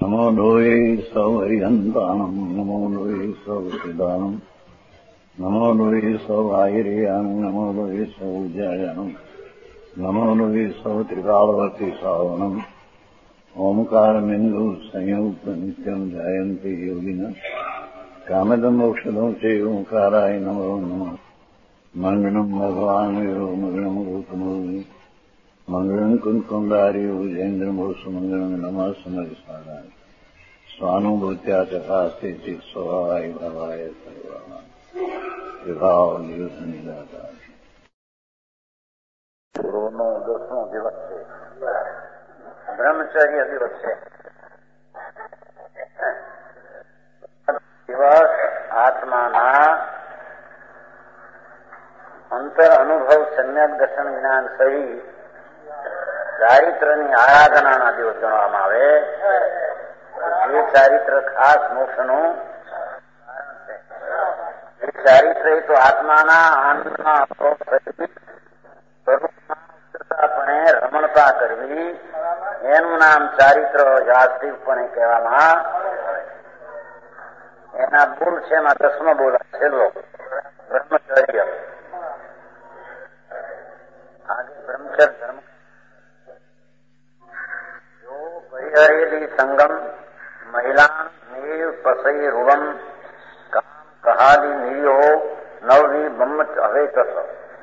नमो लोये सौहरिहन्तानम् नमो लोये सौचिदानम् नमो लोये सौभागिर्यानम् नमो लोये सौजयानम् नमो लोये सौत्रिकालवर्ति सावनम् ओंकारमिन्दु संयुक्त नित्यम् ध्यायन्ति योगिनः कामदम् मोक्षदम् च ओंकाराय नमो नमः मङ्गलम् भगवान् वीरो मङ्गलम् गौतमोऽग्नि मङ्गलम् कुन्कुण्डार्यो विजेन्द्रमोऽस्तु मङ्गलम् नमः समरिसाराय स्वानुभूत्या चकास्ते चित् स्वभावाय भवाय सर्वाः विभाव नियुद्धनिदाता गुरुनो 10मो દિવસ છે બ્રહ્મચર્ય દિવસ છે દિવસ આત્માના અંતર અનુભવ સમ્યક દર્શન જ્ઞાન સહિત ચારિત્રની આરાધનાના દિવસ ગણવામાં આવે. જે ચારિત્ર ખાસ મોક્ષનું કારણ છે. એ ચારિત્ર તો આત્માના આનંદના સ્વરૂપપણે રમણતા કરવી એનું નામ ચારિત્ર વાસ્તવિકપણે કહેવામાં. એના બોલ છે એમાં 10મો બોલ છેલ્લો બ્રહ્મચર્ય. આગે બ્રહ્મચર્ય ધર્મ જો પરિહરેલી સંગમ મહિલા મેવ પસઈ રૂવમ કામ કહાલી નિયો નવવી બમ્મત હવે તસ.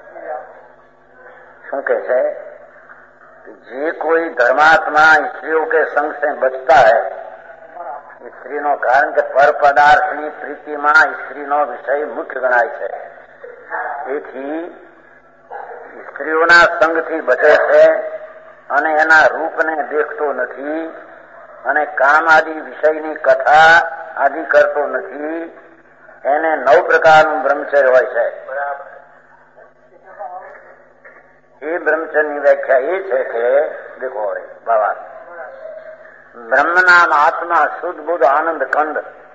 શું કે છે? જે કોઈ ધર્માત્મા સ્ત્રીઓ के संग से बचता है, स्त्रीનો કારણ કે પર પદાર્થની પ્રીતિમાં સ્ત્રીનો વિષય મુખ્ય ગણાય છે. તેથી સ્ત્રીઓના સંગથી બચે છે અને એના રૂપને દેખતો નથી અને કામ આદિ વિષયની કથા આદि કરતો નથી. એને 9 પ્રકારનું બ્રહ્મચર્ય હોય છે. એ બ્રહ્મચર્યની વ્યાખ્યા એ છે કે દેખો હવે બાબા ब्रह्म नाम आत्मा शुद्ध बुद्ध आनंद खंड.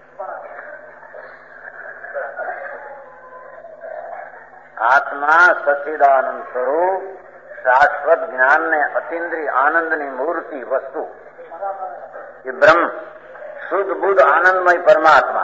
आत्मा सच्चिदानंद स्वरूप शाश्वत ज्ञान ने अतीन्द्रिय आनंद ની મૂર્તિ વસ્તુ. ये ब्रह्म शुद्ध बुद्ध आनंदमय परमात्मा.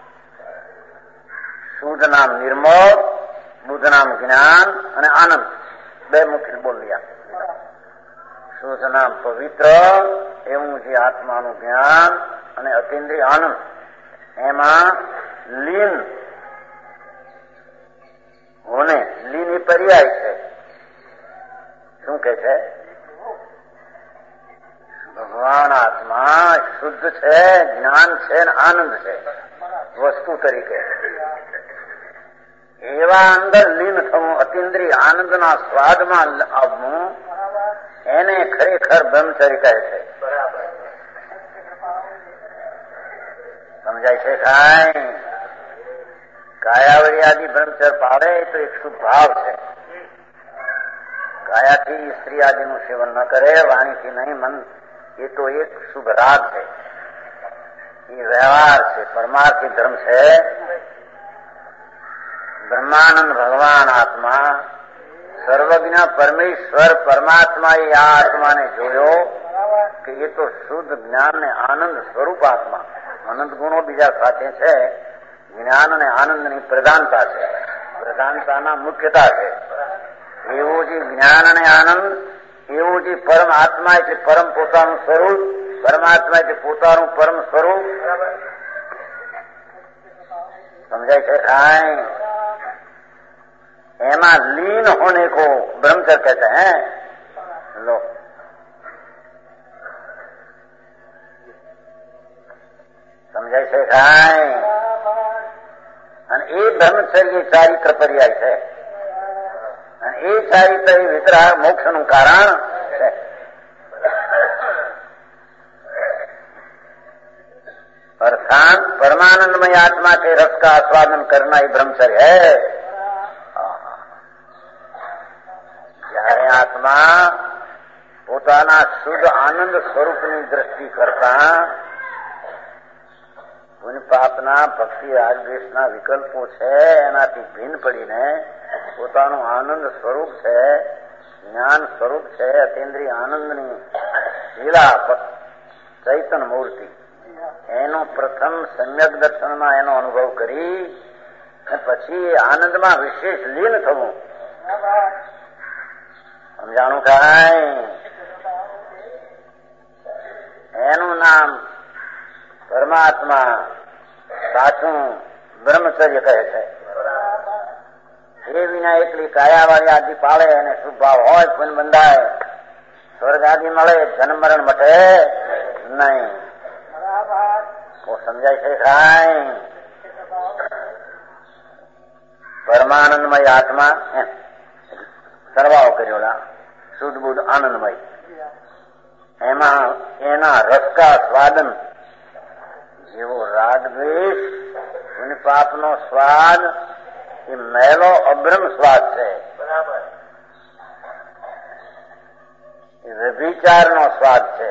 शुद्ध नाम निर्मल, बुद्ध नाम ज्ञान અને આનંદ. બે મુખ્ય બોલ लिया. શુદ્ધ નામ પવિત્ર એવું જે આત્માનું જ્ઞાન અને અતિન્દ્રિય આનંદ એમાં લીન હોને. લીન એ પર્યાય છે. શું કે છે? ભગવાન આત્મા શુદ્ધ છે, જ્ઞાન છે ને આનંદ છે વસ્તુ તરીકે. એવા અંદર લીન થવું, અતિન્દ્રિય આનંદના સ્વાદમાં આવવું એને ખરેખર બ્રહ્મચર્ય કહે છે. સમજાય છે? કાયાવરી આદિ બ્રહ્મચર્ય પાડે તો એક શુભ ભાવ છે. કાયાથી સ્ત્રી આદિનું સેવન ન કરે, વાણીથી નહીં, મન એ તો એક શુભ રાગ છે. એ વ્યવહાર છે, પરમાર્થી ધર્મ છે. બ્રહ્માનંદ ભગવાન આત્મા સર્વજ્ઞ પરમેશ્વર પરમાત્માએ આ આત્માને જોયો કે એ તો શુદ્ધ જ્ઞાન ને આનંદ સ્વરૂપ આત્મા. અનંત ગુણો બીજા સાથે છે. જ્ઞાન અને આનંદની પ્રધાનતા છે, પ્રધાનતાના મુખ્યતા છે. એવું જે જ્ઞાન અને આનંદ, એવું જે પરમ આત્મા એટલે પરમ પોતાનું સ્વરૂપ, પરમાત્મા એટલે પોતાનું પરમ સ્વરૂપ. સમજાય છે? એમાં लीन होने को ब्रह्मचर्य कहते हैं. लो સમજાય છે? અને એ બ્રહ્મચર્ય ચારિત્ર પર્યાય છે. અને એ ચારિત્ર વિતરાગ મોક્ષનું કારણ છે. अर्थात परमानंदमय आत्मा के रस का आस्वादन करना ही ब्रह्मचर्य है. જ્યારે આત્મા પોતાના શુદ્ધ આનંદ સ્વરૂપની દ્રષ્ટિ કરતા પુણ્ય પાપના ભક્તિ રાગ દ્વેષના વિકલ્પો છે એનાથી ભિન્ન પડીને પોતાનું આનંદ સ્વરૂપ છે, જ્ઞાન સ્વરૂપ છે, અતીન્દ્રિય આનંદની શીલા ચૈતન મૂર્તિ એનો પ્રથમ સમ્યક દર્શનમાં એનો અનુભવ કરી પછી આનંદમાં વિશેષ લીન થવું. સમજાણું કાંઈ? એનું નામ પરમાત્મા સાચું બ્રહ્મચર્ય કહે છે. એ વિના એકલી કાયાવાળી આદિ પાળે અને શુભ ભાવ હોય પુન બંધાય સ્વર્ગ આદિ મળે જન્મ મરણ મટે નહીં. તો સમજાય છે કાંઈ? પરમાનંદમય આત્મા સરવાળો કર્યો શુદ્ધ બુદ્ધ આનંદમય એમાં એના રસકા સ્વાદન જેવો રાગ દ્વેષ અને પાપનો સ્વાદ એ મેલો અબ્રહ્મ સ્વાદ છે. એ વ્યભિચારનો સ્વાદ છે.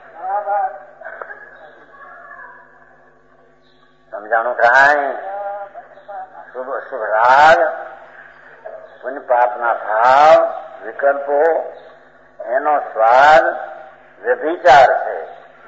સમજાણું કાંઈ? શુભ રાગ પુણ્ય પાપના ભાવ વિકલ્પો એનો સ્વાદ વ્યભિચાર છે.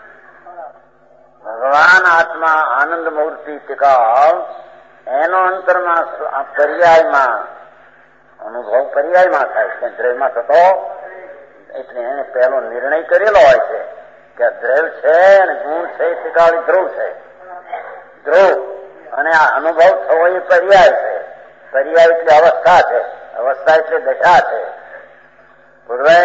ભગવાન આત્મા આનંદ મૂર્તિ ટિકાવ એનો અંતરમાં પર્યાયમાં અનુભવ પર્યાયમાં થાય છે. દ્રવ્યમાં થતો એટલે એને પહેલો નિર્ણય કરેલો હોય છે કે દ્રવ્ય છે અને ગુણ છે ટિકાળી ધ્રુવ છે. ધ્રુવ અને આ અનુભવ થવો એ પર્યાય છે. પર્યાય એટલે અવસ્થા છે. અવસ્થા એટલે દશા છે. પૂર્વે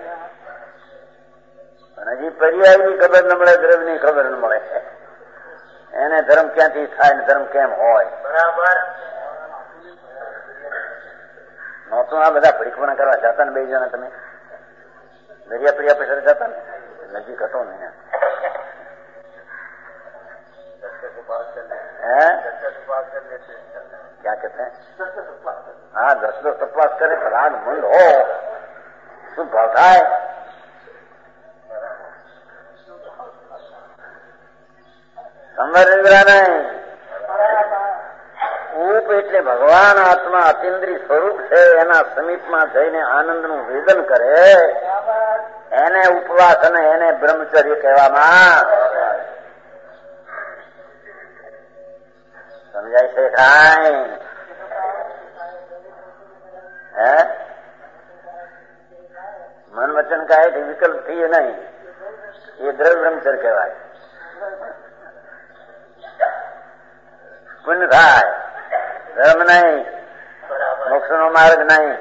અને હજી પર્યાયની ખબર ન મળે, દ્રવ્યની ખબર ન મળે. એને ધર્મ ક્યાંથી થાય ને ધર્મ કેમ હોય? બરાબર. નહોતું આ બધા પરીક્ષણ કરવા જતા ને બે જણા તમે દરિયા પ્રિયા પેસર જતા ને નજીક હતો ને क्या कहते हैं? हाँ 10 तपवास करे राग मंद हो शुभ भाव થાય. સંવર નિદ્રા નહીં. ઉપ એટલે ભગવાન આત્મા અતિન્દ્રિય સ્વરૂપ છે. એના સમીપમાં જઈને આનંદનું વેદન કરે એને ઉપવાસ અને એને બ્રહ્મચર્ય કહેવામાં. સમજાય છે કાંઈ? હે મન વચન કાંઈ વિકલ્પ થી નહીં. એ દ્રવ્ય બ્રહ્મચર્ય કહેવાય. પુણ્ય થાય, ધર્મ નહીં, મોક્ષનો માર્ગ નહીં.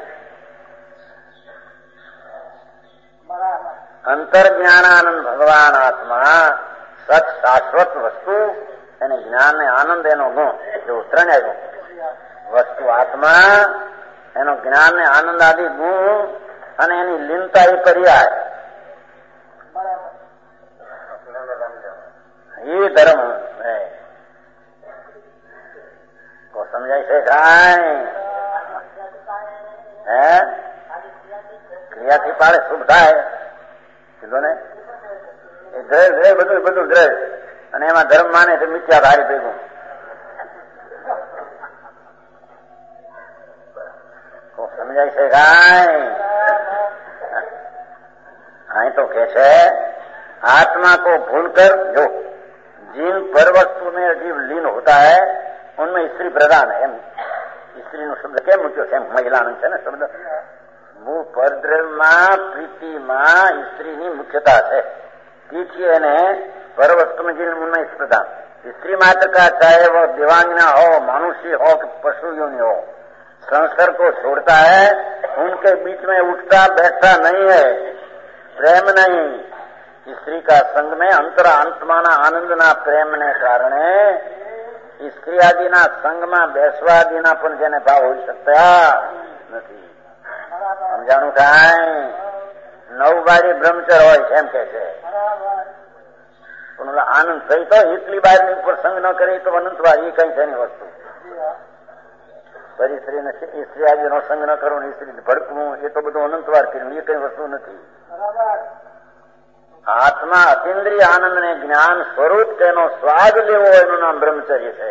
અંતર જ્ઞાનાનંદ ભગવાન આત્મા સત શાશ્વત વસ્તુ અને જ્ઞાન ને આનંદ એનો ગુણ એવું ત્રણ આવ્યું. વસ્તુ આત્મા, એનો જ્ઞાન ને આનંદ આદિ ગુણ અને એની લીનતા એ પર્યાય. એ ધર્મ તો સમજાય છે કાંઈ? હે ક્રિયાથી પાડે શુભ થાય કીધું ને. એ દ્રવ્ય બધું દ્રવ્ય અને એમાં ધર્મ માને છે મિથ્યા ભારી ભેગું. તો સમજાય છે કાંઈ? અહીં તો કે છે आत्मा को भूलकर जो जिन पर वस्तु में जीव लीन होता है उनमें स्त्री प्रधान है. स्त्री નો શબ્દ કેમ મૂક્યો છે? મહિલાનો છે ને શબ્દ. હું પરદ્રવ્યમાં પ્રીતિમાં સ્ત્રીની મુખ્યતા છે. તેથી એને पर वस्तु में जिन उनमें प्रधान. स्त्री मात्र का चाहे वो दिवांगना हो, मनुष्य हो कि पशु योनि हो, संस्कार को छोड़ता है. उनके बीच में उठता बैठता नहीं है. प्रेम नहीं. स्त्री का संग में अंतर आत्माना आनंदना प्रेમને કારણે સ્ત્રી આદિના સંગમાં બેસવાદીના પણ જેને ભાવ હોઈ શકતા નથી. સમજાણું કાંઈ? 9 બારી બ્રહ્મચર હોય છે એમ કે છે. પણ આનંદ થઈ તો એટલી બારની ઉપર સંગ ન કરે તો અનંતવાર એ કઈ છે એની વસ્તુ. ફરી સ્ત્રીને સ્ત્રી આદિનો સંગ ન કરવો ને સ્ત્રી ભડકવું એ તો બધું અનંતવાર કર્યું. એ કઈ વસ્તુ નથી. આત્મા અતિન્દ્રિય આનંદ ને જ્ઞાન સ્વરૂપ તેનો સ્વાદ લેવો એનું નામ બ્રહ્મચર્ય છે.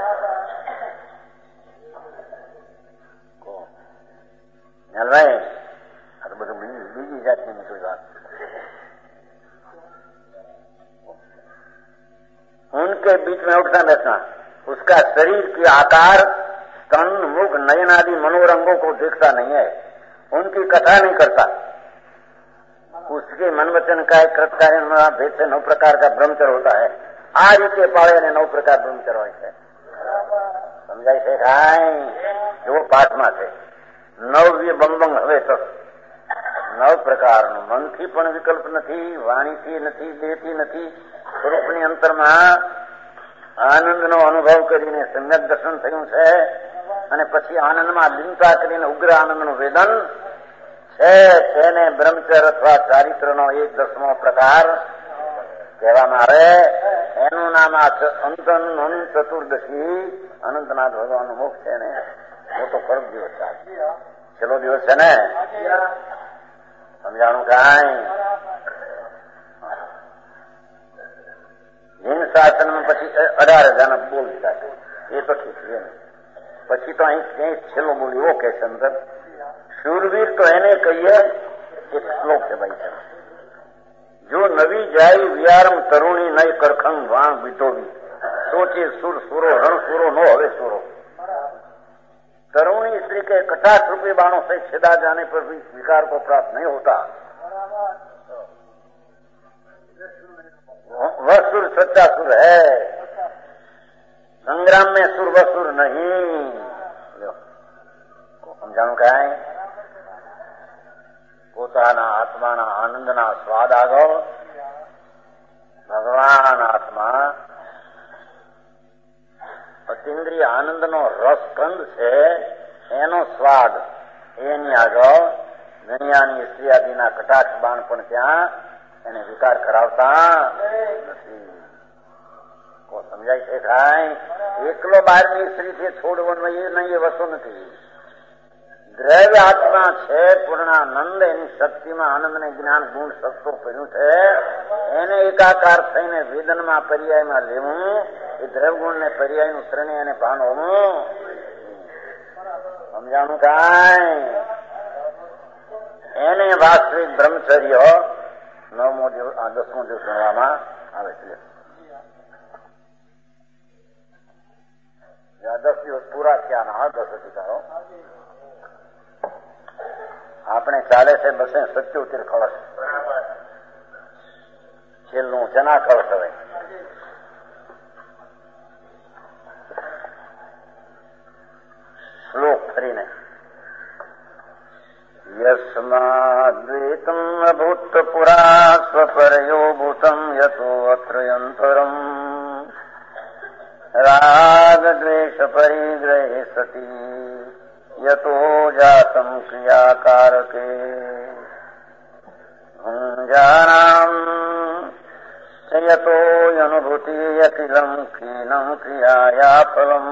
ભાઈ આ તો બધું બીજી જાતની નીકળી વાત. उनके बीच में उठना बैठना, उसका शरीर की आकार, स्तन, मुख, नयन आदि मनोरंगों को देखता नहीं है, उनकी कथा नहीं करता, उसके मन वचन का कृतकार्य भेद से 9 प्रकार का ब्रह्मचर्य होता है। आ रीते पाड़े ने 9 प्रकार ब्रह्मचर्य હોય છે. સમજાય છે કાંઈ? એવો પાઠમાં છે. 9 બંબંગ હવે તો 9 પ્રકારનું મનથી પણ વિકલ્પ નથી, વાણીથી નથી, દેહથી નથી, સ્વરૂપની અંતરમાં આનંદનો અનુભવ કરીને સમ્યક દર્શન થયું છે અને પછી આનંદમાં લીનતા કરીને ઉગ્ર આનંદનું વેદન છે, તેને બ્રહ્મચર્ય અથવા ચારિત્રનો 1/10મો પ્રકાર કહેવામાં આવે. એનું નામ આ અનંત ચતુર્દશી, અનંતનાથ ભગવાનનો મોક્ષ છે ને, મોટો ખરબ દિવસ છે, છેલ્લો દિવસ છે ને. સમજાણું કાંઈ? જૈન શાસનમાં પછી 18,000 બોલ દીધા છે, એ તો ઠીક છે ને. પછી તો અહીં ક્યાંય છેલ્લો બોલ એવો કે છે અંદર शूरवीर तो એને કહીએ. એક શ્લોક છે ભાઈ સાહેબ, જો નવી જાય વિયારમ તરુણી નય કરખંગ વાણ વિધોવી સોચે સુર સુરો રણ સુરો નો હવે સુરો. तरुणी स्त्री के 50 रुपये बाणों से छिदा जाने पर भी विकार को प्राप्त नहीं होता. वह सुर सच्चा सुर है, संग्राम में सुर व सुर नहीं. समझाणु कांई? પોતાના આત્માના આનંદના સ્વાદ આગળ ભગવાન આત્મા અતિન્દ્રિય આનંદનો રસકંદ છે, એનો સ્વાદ એની આગળ દુનિયાની સ્ત્રીયાદીના કટાક્ષ બાણ પણ ત્યાં એને વિકાર કરાવતા નથી. સમજાય છે કાંઈ? એકલો 12મી સ્ત્રીથી છોડવાનું એ નહીં, એ વસ્તુ નથી. દ્રવ્ય આત્મા છે પૂર્ણાનંદ, એની શક્તિમાં આનંદને જ્ઞાન ગુણ સત્તો કર્યું છે, એને એકાકાર થઈને વેદનમાં પર્યાયમાં લેવું, એ દ્રવ્યગુણને પર્યાયનું ત્રણેય એને ભાન હોવું. સમજાણું કાંઈ? એને વાસ્તવિક બ્રહ્મચર્ય 9મો દિવસ 10મો દિવસ ગણવામાં આવે છે. 10 દિવસ પૂરા થયાના 10 અધિકારો આપણે ચાલે છે. બસે 77 કળશ, છેલ્લું જના કળશ. હવે શ્લોક ફરીને યસ્માદ્વૈતમ અભૂતપુરા સ્વપરયો ભૂતમ યતો અત્રયંતરમ રાગદ્વેષ પરિગ્રહે સતી यतो जातम क्रियाकारके भुञ्जानां यतो अनुभूति अखिलं क्षीणं क्रियाया फलम्.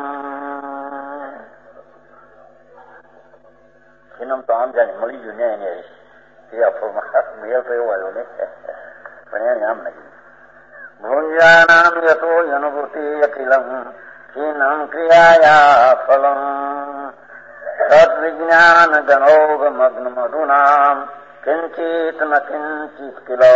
क्षीणं तो आम जाने मળી ગયું ને એને ક્રિયાફળમાં મેળ તો એવો આવ્યો ને, પણ એને આમ નહીં. ભુञ्जानां यतो अनुभूति अखिलं क्षीणं क्रियाया फलम्. तद्विज्ञान गणोग मग्न मधुनाम किंचित न किंचित किलो.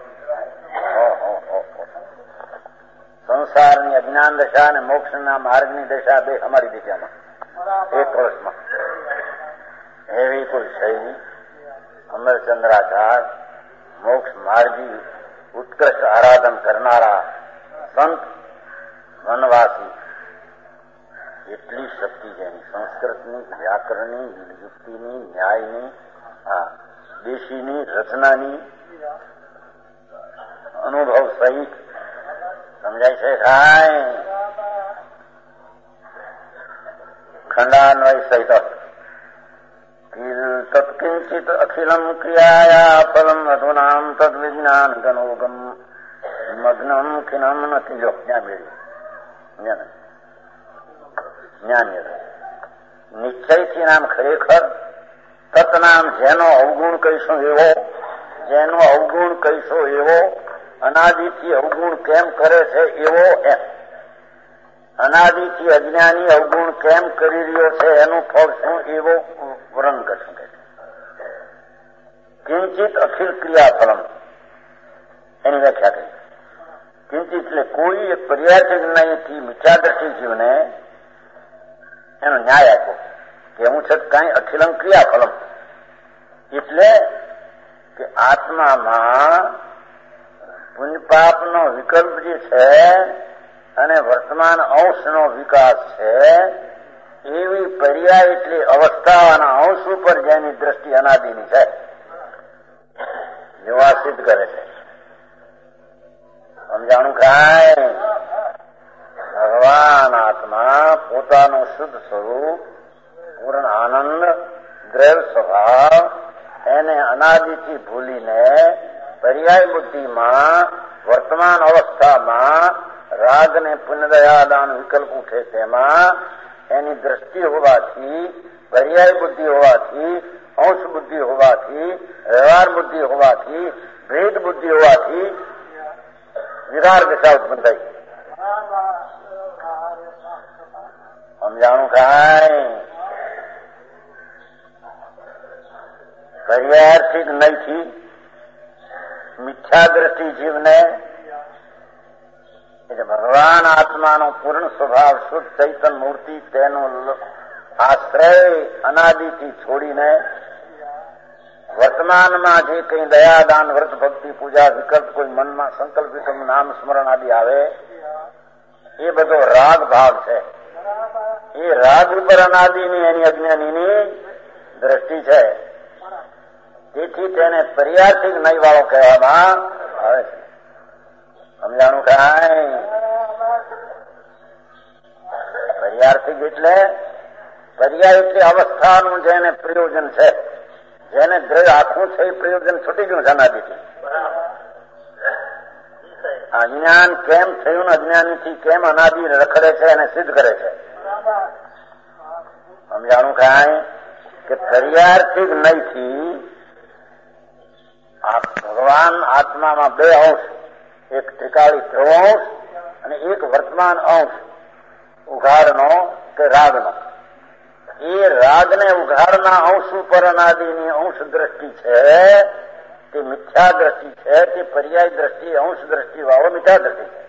સંસારની અજ્ઞાન દશા અને મોક્ષના માર્ગની દશા બે અમારી દિશામાં એક વર્ષમાં એવી કોઈ છે. અમરચંદ્રાચાર મોક્ષ માર્ગી ઉત્કૃષ્ટ આરાધન કરનારા સંત વનવાસી, એટલી શક્તિ છે એની સંસ્કૃતની, વ્યાકરણની, યુક્તિની, ન્યાયની, દેશીની, રચનાની, અનુભવ સહિત. સમજાય છે કાંઈ? ખંડાન્વય સહિત તત્કિંચિત અખિલમ ક્રિયાયા ફલમ અધુનામ તદ્વિજ્ઞાન ગણોગમ મગ્નમ ખિનમ નથી. જો જ્ઞાન મેળવ્યું, જ્ઞાન નિશ્ચયથી નામ ખરેખર તત્નામ જેનો અવગુણ કહીશું એવો, જેનો અવગુણ કહીશું એવો, અનાદિથી અવગુણ કેમ કરે છે એવો, એમ અનાદિથી અજ્ઞાની અવગુણ કેમ કરી રહ્યો છે એનું ફળ શું એવો વર્ણન કરશું. કિંચિત અખિલ ક્રિયાફલમ એની વ્યાખ્યા કરી. કિંચિત એટલે કોઈ એક પર્યાય જ્ઞાનથી મિથ્યા દ્રષ્ટિ જીવને એનો ન્યાય આપ્યો કે હું છે કાંઈ અખિલમ ક્રિયાફલમ, એટલે કે આત્મામાં પુણ્ય પાપનો વિકલ્પ જે છે અને વર્તમાન અંશનો વિકાસ છે એવી પર્યાય એટલે અવસ્થાના અંશ ઉપર જેની દ્રષ્ટિ અનાદિની છે જેવા સિદ્ધ કરે છે. સમજાણું કાંઈ? ભગવાન આત્મા પોતાનું શુદ્ધ સ્વરૂપ, પૂર્ણ આનંદ, દ્રવ્ય સ્વભાવ એને અનાદિથી ભૂલીને પર્યાય બુદ્ધિમાં વર્તમાન અવસ્થામાં રાગ ને પુણ્યદયાદાન વિકલ્પ ઉઠે તેમાં એની દ્રષ્ટિ હોવાથી, પર્યાય બુદ્ધિ હોવાથી, અંશ બુદ્ધિ હોવાથી, વ્યવહાર બુદ્ધિ હોવાથી, ભેદ બુદ્ધિ હોવાથી વિકાર દિશા ઉત્પન્ન થઈ. સમજાણું કાંઈ? પર્યાયાર્થિક નહીંથી મિથ્યા દ્રષ્ટિ જીવને એટલે ભગવાન આત્માનો પૂર્ણ સ્વભાવ શુદ્ધ ચૈતન મૂર્તિ તેનો આશ્રય અનાદિથી છોડીને વર્તમાનમાં જે કંઈ દયાદાન વ્રત ભક્તિ પૂજા વિકલ્પ કોઈ મનમાં સંકલ્પ વિકલ્પ નામ સ્મરણ આદિ આવે એ બધો રાગ ભાવ છે. એ રાગ ઉપર અનાદિની એની અજ્ઞાનીની દ્રષ્ટિ છે. તેથી તેને પર્યાર્થિક નહીં વાળો કહેવામાં આવે છે. સમજાણું કાંઈ? પર્યાર્થિક એટલે પર્યાય એટલે અવસ્થાનું જેને પ્રયોજન છે, જેને દ્રવ્ય આખું છે એ પ્રયોજન છૂટી ગયું છે અનાદિથી. અજ્ઞાન કેમ થયું ને અજ્ઞાનીથી કેમ અનાદિ રખડે છે એને સિદ્ધ કરે છે. સમજાણું કાંઈ? કે પર્યાર્થિક નહીંથી ભગવાન આત્મામાં બે અંશ, એક ત્રિકાળી ધ્રુવાંશ અને એક વર્તમાન અંશ ઉઘાડનો કે રાગનો. એ રાગને ઉઘાડના અંશ ઉપર અનાદિની અંશ દ્રષ્ટિ છે તે મિથ્યા દ્રષ્ટિ છે. તે પર્યાય દ્રષ્ટિ અંશ દ્રષ્ટિ વાળો મિથ્યા દ્રષ્ટિ છે.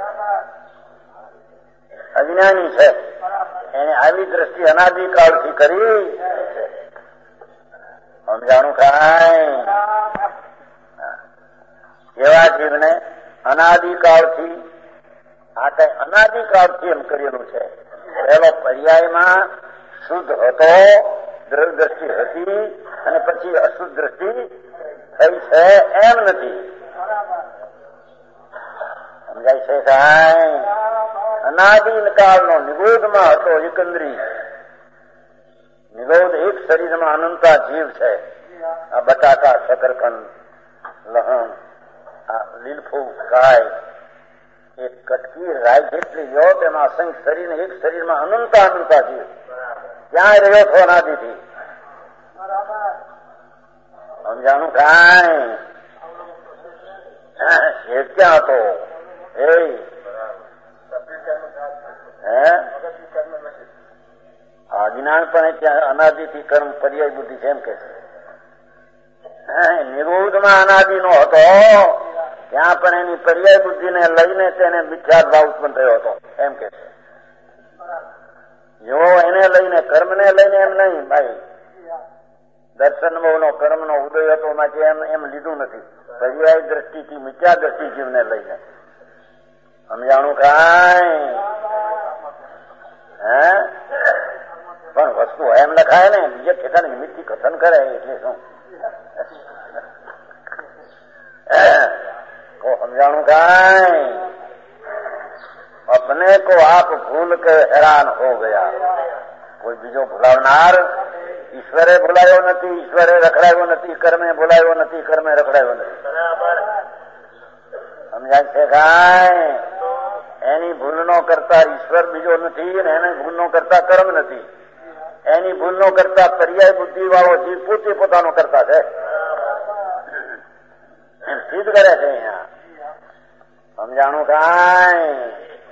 અજ્ઞાની છે એને આવી દ્રષ્ટિ અનાદિકાળથી કરી છે. સમજાણું કાંઈ? એવા જીવને અનાદિકાળથી આ કઈ અનાદિકાળથી એમ કરેલું છે. પહેલો પર્યાયમાં શુદ્ધ હતો, દ્રવ્ય દ્રષ્ટિ હતી અને પછી અશુદ્ધ દ્રષ્ટિ થઈ છે એમ નથી. સમજાય છે કાંઈ? અનાદિકાળનો નિગોધમાં હતો એકંદરી. નિગોધ એક શરીરમાં અનંતા જીવ છે. આ બટાકા, શકરકંદ, લહણ, આ લીલફૂલ, કાય, એક કટકી રાય જેટલી યો તેમાં અસંખ્ય શરીર, એક શરીરમાં અનંતા જીવ ક્યાં રહ્યો છો અનાદિથી. સમજાણું કાંઈ? એ ક્યાં હતો? અજ્ઞાન પણ ત્યાં અનાદિથી કર્મ પર્યાય બુદ્ધિ છે એમ કે છે. નિરોધમાં અનાદિ નો હતો ત્યાં પણ એની પર્યાય બુદ્ધિને લઈને તેને મિથ્યા ભાવ ઉત્પન્ન થયો હતો એમ કે છે. જો એને લઈને કર્મને લઈને એમ નહીં ભાઈ, દર્શન નો કર્મનો ઉદય હતો માટે એમ લીધું નથી. પર્યાય દ્રષ્ટિથી મિથ્યા દ્રષ્ટિ જીવને લઈને. સમજાણું કાંઈ? પણ વસ્તુ એમ લખાય ને બીજે ઠેકાને નિમિત્તથી કથન કરે એટલે શું? સમજાણું કાંઈ? अपने को आप भूल के हैरान हो गया. કોઈ બીજો ભૂલાવનાર ઈશ્વરે ભૂલાયો નથી, ઈશ્વરે રખડાયો નથી, કર્મે ભૂલાયો નથી, કર્મે રખડાયો નથી. સમજાય છે કાંઈ? એની ભૂલનો કરતા ઈશ્વર બીજો નથી અને એને ભૂલનો કરતા કર્મ નથી. એની ભૂલનો કરતા પર્યાય બુદ્ધિ વાળો જીવ પોતે પોતાનો કરતા છે એમ સિદ્ધ કરે છે અહીંયા. સમજાણું કાંઈ?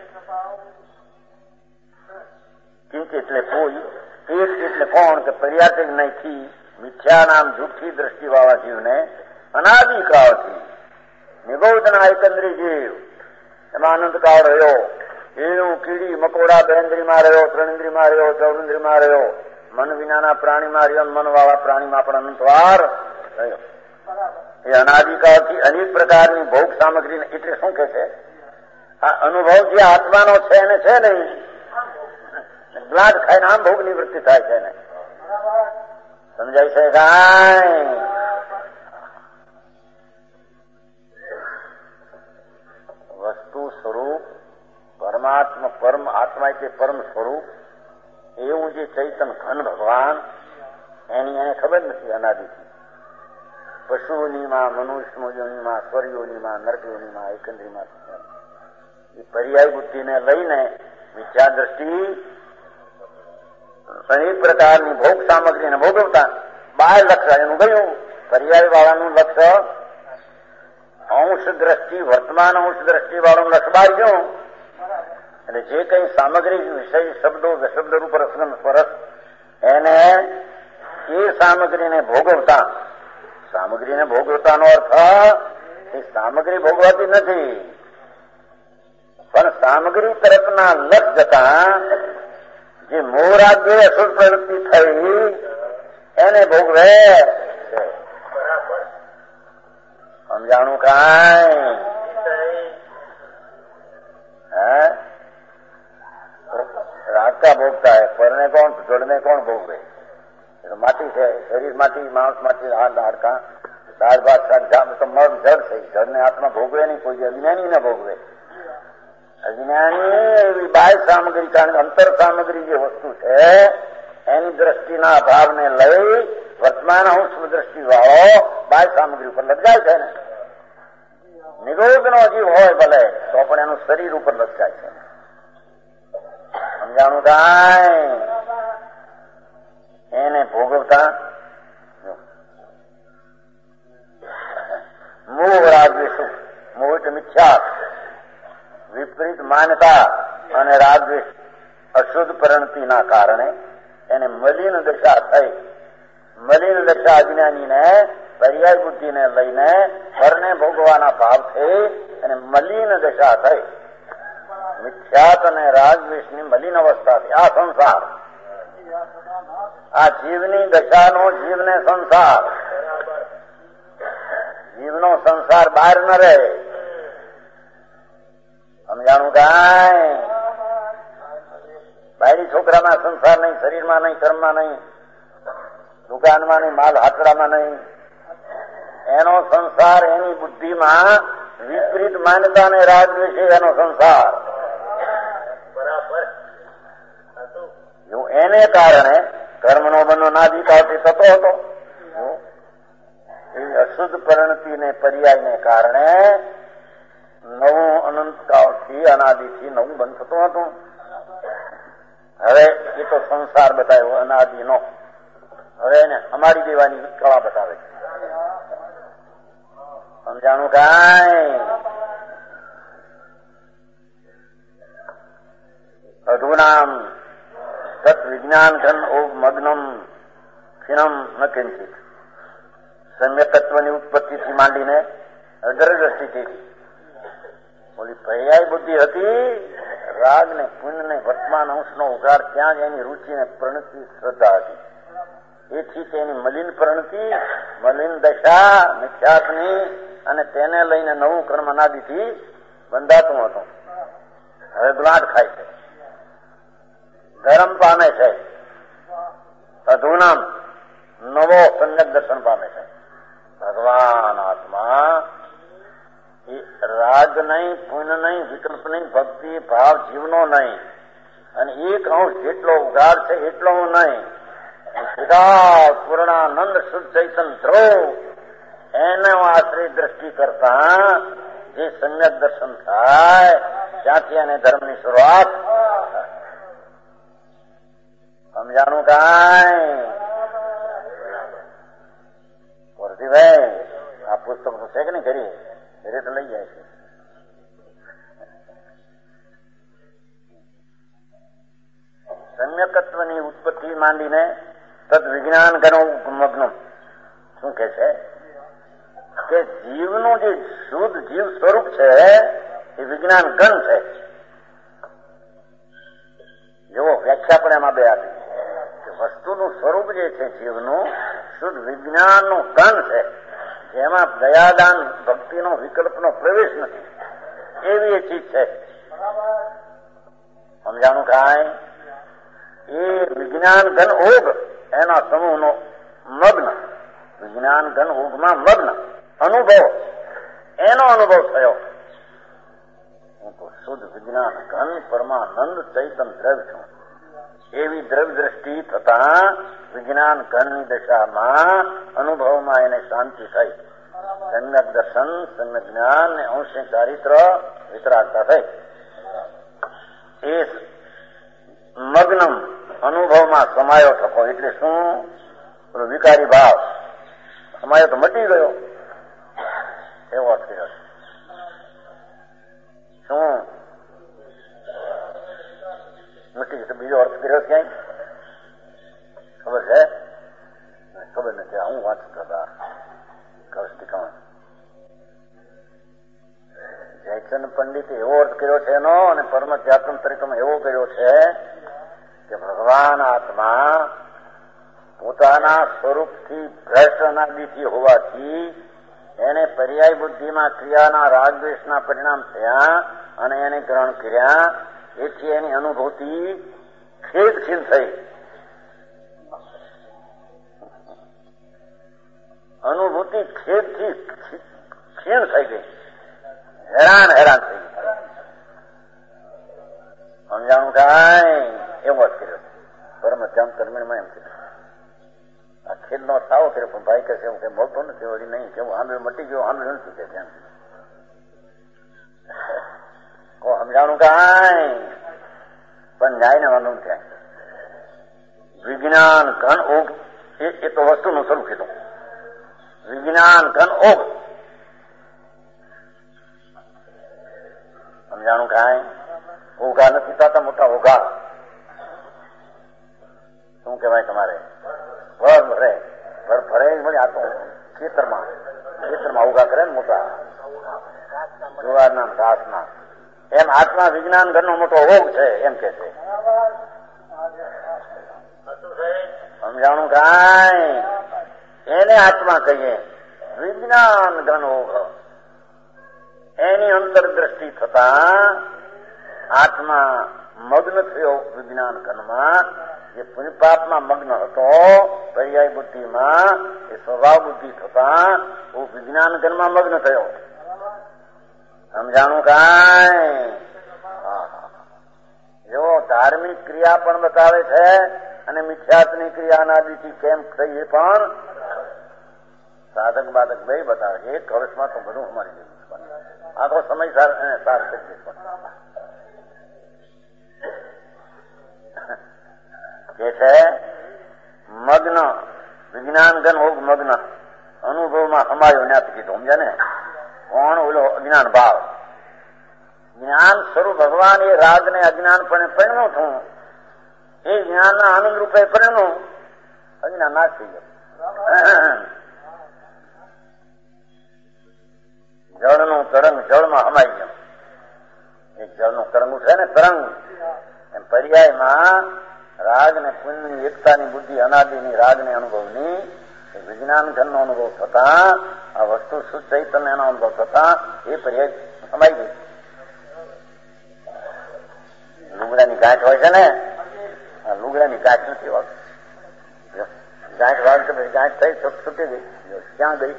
કિંચ એટલે કોઈ, એક એટલે કોણ? કે પર્યાર્થિક નહીંથી મિથ્યા નામ જૂઠી દ્રષ્ટિ વાળા જીવને અનાદિકાળથી નિબોધના એકંદરી જીવ એમાં અનંતકાળ રહ્યો. એનું કીડી મકોડા બેન્દ્રીમાં રહ્યો, ત્રણેન્દ્રીમાં રહ્યો, ચૌરેન્દ્રીમાં રહ્યો, મન વિનાના પ્રાણીમાં રહ્યો, મનવાળા પ્રાણીમાં પણ અનંતવાર રહ્યો. એ અનાદિકાળથી અનેક પ્રકારની ભોગ સામગ્રી. એટલે શું કે છે? આ અનુભવ જે આત્માનો છે એને છે નહીં, ગ્લાસ ખાઈને આમ ભોગ નિવૃત્તિ થાય છે ને. સમજાય છે કાંઈ? વસ્તુ સ્વરૂપ પરમાત્મા, પરમ આત્મા એટલે પરમ સ્વરૂપ, એવું જે ચૈતન ઘન ભગવાન, એની એને ખબર નથી અનાદિથી. પશુઓનીમાં, મનુષ્યઓનીમાં, સ્વર્યોનીમાં, નરકયોનીમાં, એકંદરીમાં એ પર્યાય બુદ્ધિને લઈને મિથ્યા દ્રષ્ટિ અનેક પ્રકારની ભોગ સામગ્રીને ભોગવતા બાર લક્ષ એનું ગયું. પર્યાય વાળાનું લક્ષ અંશ દ્રષ્ટિ, વર્તમાન અંશ દ્રષ્ટિ વાળું લક્ષ બહાર ગયું. એટલે જે કઈ સામગ્રી વિષય શબ્દો શબ્દ રૂપ રસગન સ્વરસ એને એ સામગ્રીને ભોગવતાનો અર્થ એ સામગ્રી ભોગવાતી નથી, પણ સામગ્રી તરફના લક્ષ જતા જે મોહરાગ્ય અસુર પ્રવૃત્તિ થઈ એને ભોગવે. સમજાણું કાંઈ? રાગતા ભોગતા હે, પરને કોણ, જળને કોણ ભોગવે? માટી છે, શરીર માટી, માણસ માટી, હાડકા, દાળ ભાત શાક તો મગ જળ છે. જળને આત્મા ભોગવે નહીં, કોઈ અજ્ઞાની ને ભોગવે. અજ્ઞાની એવી બાહ્ય સામગ્રી, કારણ અંતર સામગ્રી જે વસ્તુ છે એની દ્રષ્ટિના અભાવને લઈ વર્તમાન અંશ દ્રષ્ટિ વાળો બાહ્ય સામગ્રી ઉપર લટકાય છે ને. નિરોધનો જીવ હોય ભલે તો પણ એનું શરીર ઉપર લટકાય છે. સમજાણું કાંઈ? એને ભોગવતા મોહ રાગદ્વેષ. મોહ એટલે મિથ્યા, વિપરીત માન્યતા અને રાગદ્વેષ અશુદ્ધ પરિણતિના કારણે એને મલિન દશા થઈ. મલિન દશા અજ્ઞાનીને પર્યાય બુદ્ધિને લઈને ફરને ભોગવાના ભાવથી એને મલિન દશા થઈ. મિથ્યાત અને રાગદ્વેષની મલિન અવસ્થાથી આ સંસાર, આ જીવની દશાનો જીવને સંસાર, જીવનો સંસાર બહાર ન રહે. સમજાણું કાંઈ? બાયડી છોકરામાં સંસાર નહીં, શરીરમાં નહીં, કર્મમાં નહીં, દુકાનમાં નહીં, માલ હાથડામાં નહીં. એનો સંસાર એની બુદ્ધિમાં વિપરીત માન્યતા ને રાગદ્વેષ એનો સંસાર. એને કારણે કર્મનો બંધો નાદિકાળથી થતો હતો. એ અશુદ્ધ પરિણતિને પર્યાયને કારણે નવું અનંતકાળથી અનાદિથી નવું બંધ થતું હતું. હવે એ તો સંસાર બતાવ્યો અનાદિનો, હવે એને અમારી દેવાની કળા બતાવે છે. સમજાણું કાંઈ? અધુનામ તત્ વિજ્ઞાન ઘન મગ્નમ ખિનમ ન કિંચિત. સમ્યક તત્વની ઉત્પત્તિથી માંડીને અગ્રદ્રષ્ટિથી ઓલી પર્યાય બુદ્ધિ હતી, રાગ ને પુણ્ય ને વર્તમાન અંશનો ઉગાર, ત્યાં જ એની રુચિ ને પ્રણતિ શ્રદ્ધા હતી. એથી તેની મલિન પ્રણતિ, મલિન દશા મિથ્યાત્મની, અને તેને લઈને નવું કર્મ અનાદિથી બંધાતું હતું. હવે ગ્લાટ ખાય છે, ધર્મ પામે છે, અધુનામ નવો સમ્યક દર્શન પામે છે. ભગવાન આત્મા એ રાગ નહીં, પુણ્ય નહીં, વિકલ્પ નહીં, ભક્તિ ભાવ જીવનો નહીં, અને એક અંશ જેટલો ઉગાર છે એટલો નહીં. પૂર્ણાનંદ શુદ્ધ ચૈતન ધ્રુવ એનો આશ્રય દ્રષ્ટિ કરતા જે સમ્યક દર્શન થાય ત્યાંથી એને ધર્મની શરૂઆત. સમજાણું કાંઈ? વર્ધીભાઈ આ પુસ્તક તો છે કે નહીં? ઘરે તો લઈ જાય છે. સમ્યકત્વની ઉત્પત્તિ માંડીને તદ વિજ્ઞાન ગણો મગ્ન. શું કે છે કે જીવનું જે શુદ્ધ જીવ સ્વરૂપ છે એ વિજ્ઞાન ઘન છે. જેવો વ્યાખ્યા પણ એમાં બે આપી કે વસ્તુનું સ્વરૂપ જે છે જીવનું શુદ્ધ વિજ્ઞાનનું ઘન છે, જેમાં દયાદાન ભક્તિનો વિકલ્પનો પ્રવેશ નથી, એવી એ ચીજ છે. સમજાણું કાંઈ? એ વિજ્ઞાન ઘન ઓગ એના સમૂહનો મગ્ન, વિજ્ઞાન ઘન ઓગમાં મગ્ન અનુભવ, એનો અનુભવ થયો. હું તો શુદ્ધ વિજ્ઞાન ઘન પરમાનંદ ચૈતન દ્રવ્ય છું, એવી દ્રવ્ય દ્રષ્ટિ થતા વિજ્ઞાન ઘનની દશામાં અનુભવમાં એને શાંતિ થઈ. સમ્યક દર્શન, સમ્યક જ્ઞાન ને અંશે ચારિત્ર વિતરાગતા થઈ. એ મગ્નમ અનુભવમાં સમાયો થકો એટલે શું? પેલો વિકારી ભાવ સમાયો તો મટી ગયો એવો અર્થ કર્યો. શું મટી ગયો? બીજો અર્થ કર્યો ક્યાંય ખબર છે? ખબર નથી. હું વાંચતો હતા કૌશિકમાં જયચંદ પંડિતે એવો અર્થ કર્યો છે એનો, અને પરમ વ્યાકરણ તરીકેમાં એવો કર્યો છે કે ભગવાન આત્મા પોતાના સ્વરૂપથી ભ્રષ્ટ અનાદિથી હોવાથી એને પર્યાય બુદ્ધિમાં ક્રિયાના રાગદ્વેષના પરિણામ થયા અને એને ગ્રહણ કર્યા, એથી એની અનુભૂતિ ખેદખીન થઈ. અનુભૂતિ ખેદથી ક્ષીણ થઈ ગઈ, હેરાન થઈ ગઈ. સમજાણું કાંઈ? એવો જ કર્યો પરમ ધ્યાન તરમીણમાં એમ કર્યું. આ ખેદ નો સાવો કર્યો, પણ ભાઈ કહે એવું કઈ મોટો નથી, વળી નહીં કેવું આંબે મટી ગયો, આંબે નથી કે ધ્યાન. સમજાણું કાંઈ? પણ ન્યાય ને વાંધો નથી. વિજ્ઞાન ઘન ઓગ એ તો વસ્તુનું સ્વરૂપ કીધું. વિજ્ઞાન ઘન ઓગ સમજાણું કાંઈ? ઓઘા નથી થતા મોટા ઓઘા. શું કહેવાય તમારે? ભર ભરે મળી. આ તો ખેતરમાં ઉભા કરે ને મોટા જુવારના ઘાસના, એમ આત્મા વિજ્ઞાન ઘરનો મોટો ઓગ છે એમ કે છે. સમજાણું કાંઈ? એને આત્મા કહીએ વિજ્ઞાન ઘન ઓગ. એની અંતરદ્રષ્ટિ થતા આત્મા મગ્ન થયો વિજ્ઞાન ઘનમાં. જે પુણ્યપાપમાં મગ્ન હતો પર્યાય બુદ્ધિમાં, એ સ્વભાવ બુદ્ધિ થતા હું વિજ્ઞાન ઘનમાં મગ્ન થયો. સમજાણું કાંઈ? જો ધાર્મિક ક્રિયા પણ બતાવે છે અને મિથ્યાત્વની ક્રિયાના દીથી કેમ થઈ એ પણ સાધક બાધક બે બતાવે. એક વર્ષમાં તો બધું અમારી જવું આખો સમય સાર કરી દે. કે છે મગ્ન વિજ્ઞાન ઘન ઓગ મગ્ન અનુભવમાં સમાયો ને આપી કીધું. સમજ્યા ને? કોણ? ઓલો અજ્ઞાન ભાવ. જ્ઞાન સ્વરૂપ ભગવાન એ રાગ ને અજ્ઞાન પણ પરિણ્યું છું. એ જ્ઞાનના આનંદ રૂપે પરિણ્યું. અજ્ઞાન નાશ થઈ ગયો. જળનું તરંગ જળમાં હમાઈ ગયું. એક જળનું તરંગ છે ને તરંગ, એમ પર્યાયમાં રાગ ને પુણ્યની એકતાની બુદ્ધિ અનાદિની રાગ ને અનુભવની વિજ્ઞાન ઘનનો અનુભવ થતા આ વસ્તુ શુદ્ધ ચૈતન્ય એનો અનુભવ થતા એ પર્યાય સમાઈ ગઈ. લુગડાની ગાંઠ હોય છે ને, લુગડાની ગાંઠ નથી વાગતી. ગાંઠ વાગતો ગાંઠ થઈ છૂટી ગઈ. ક્યાં ગઈ?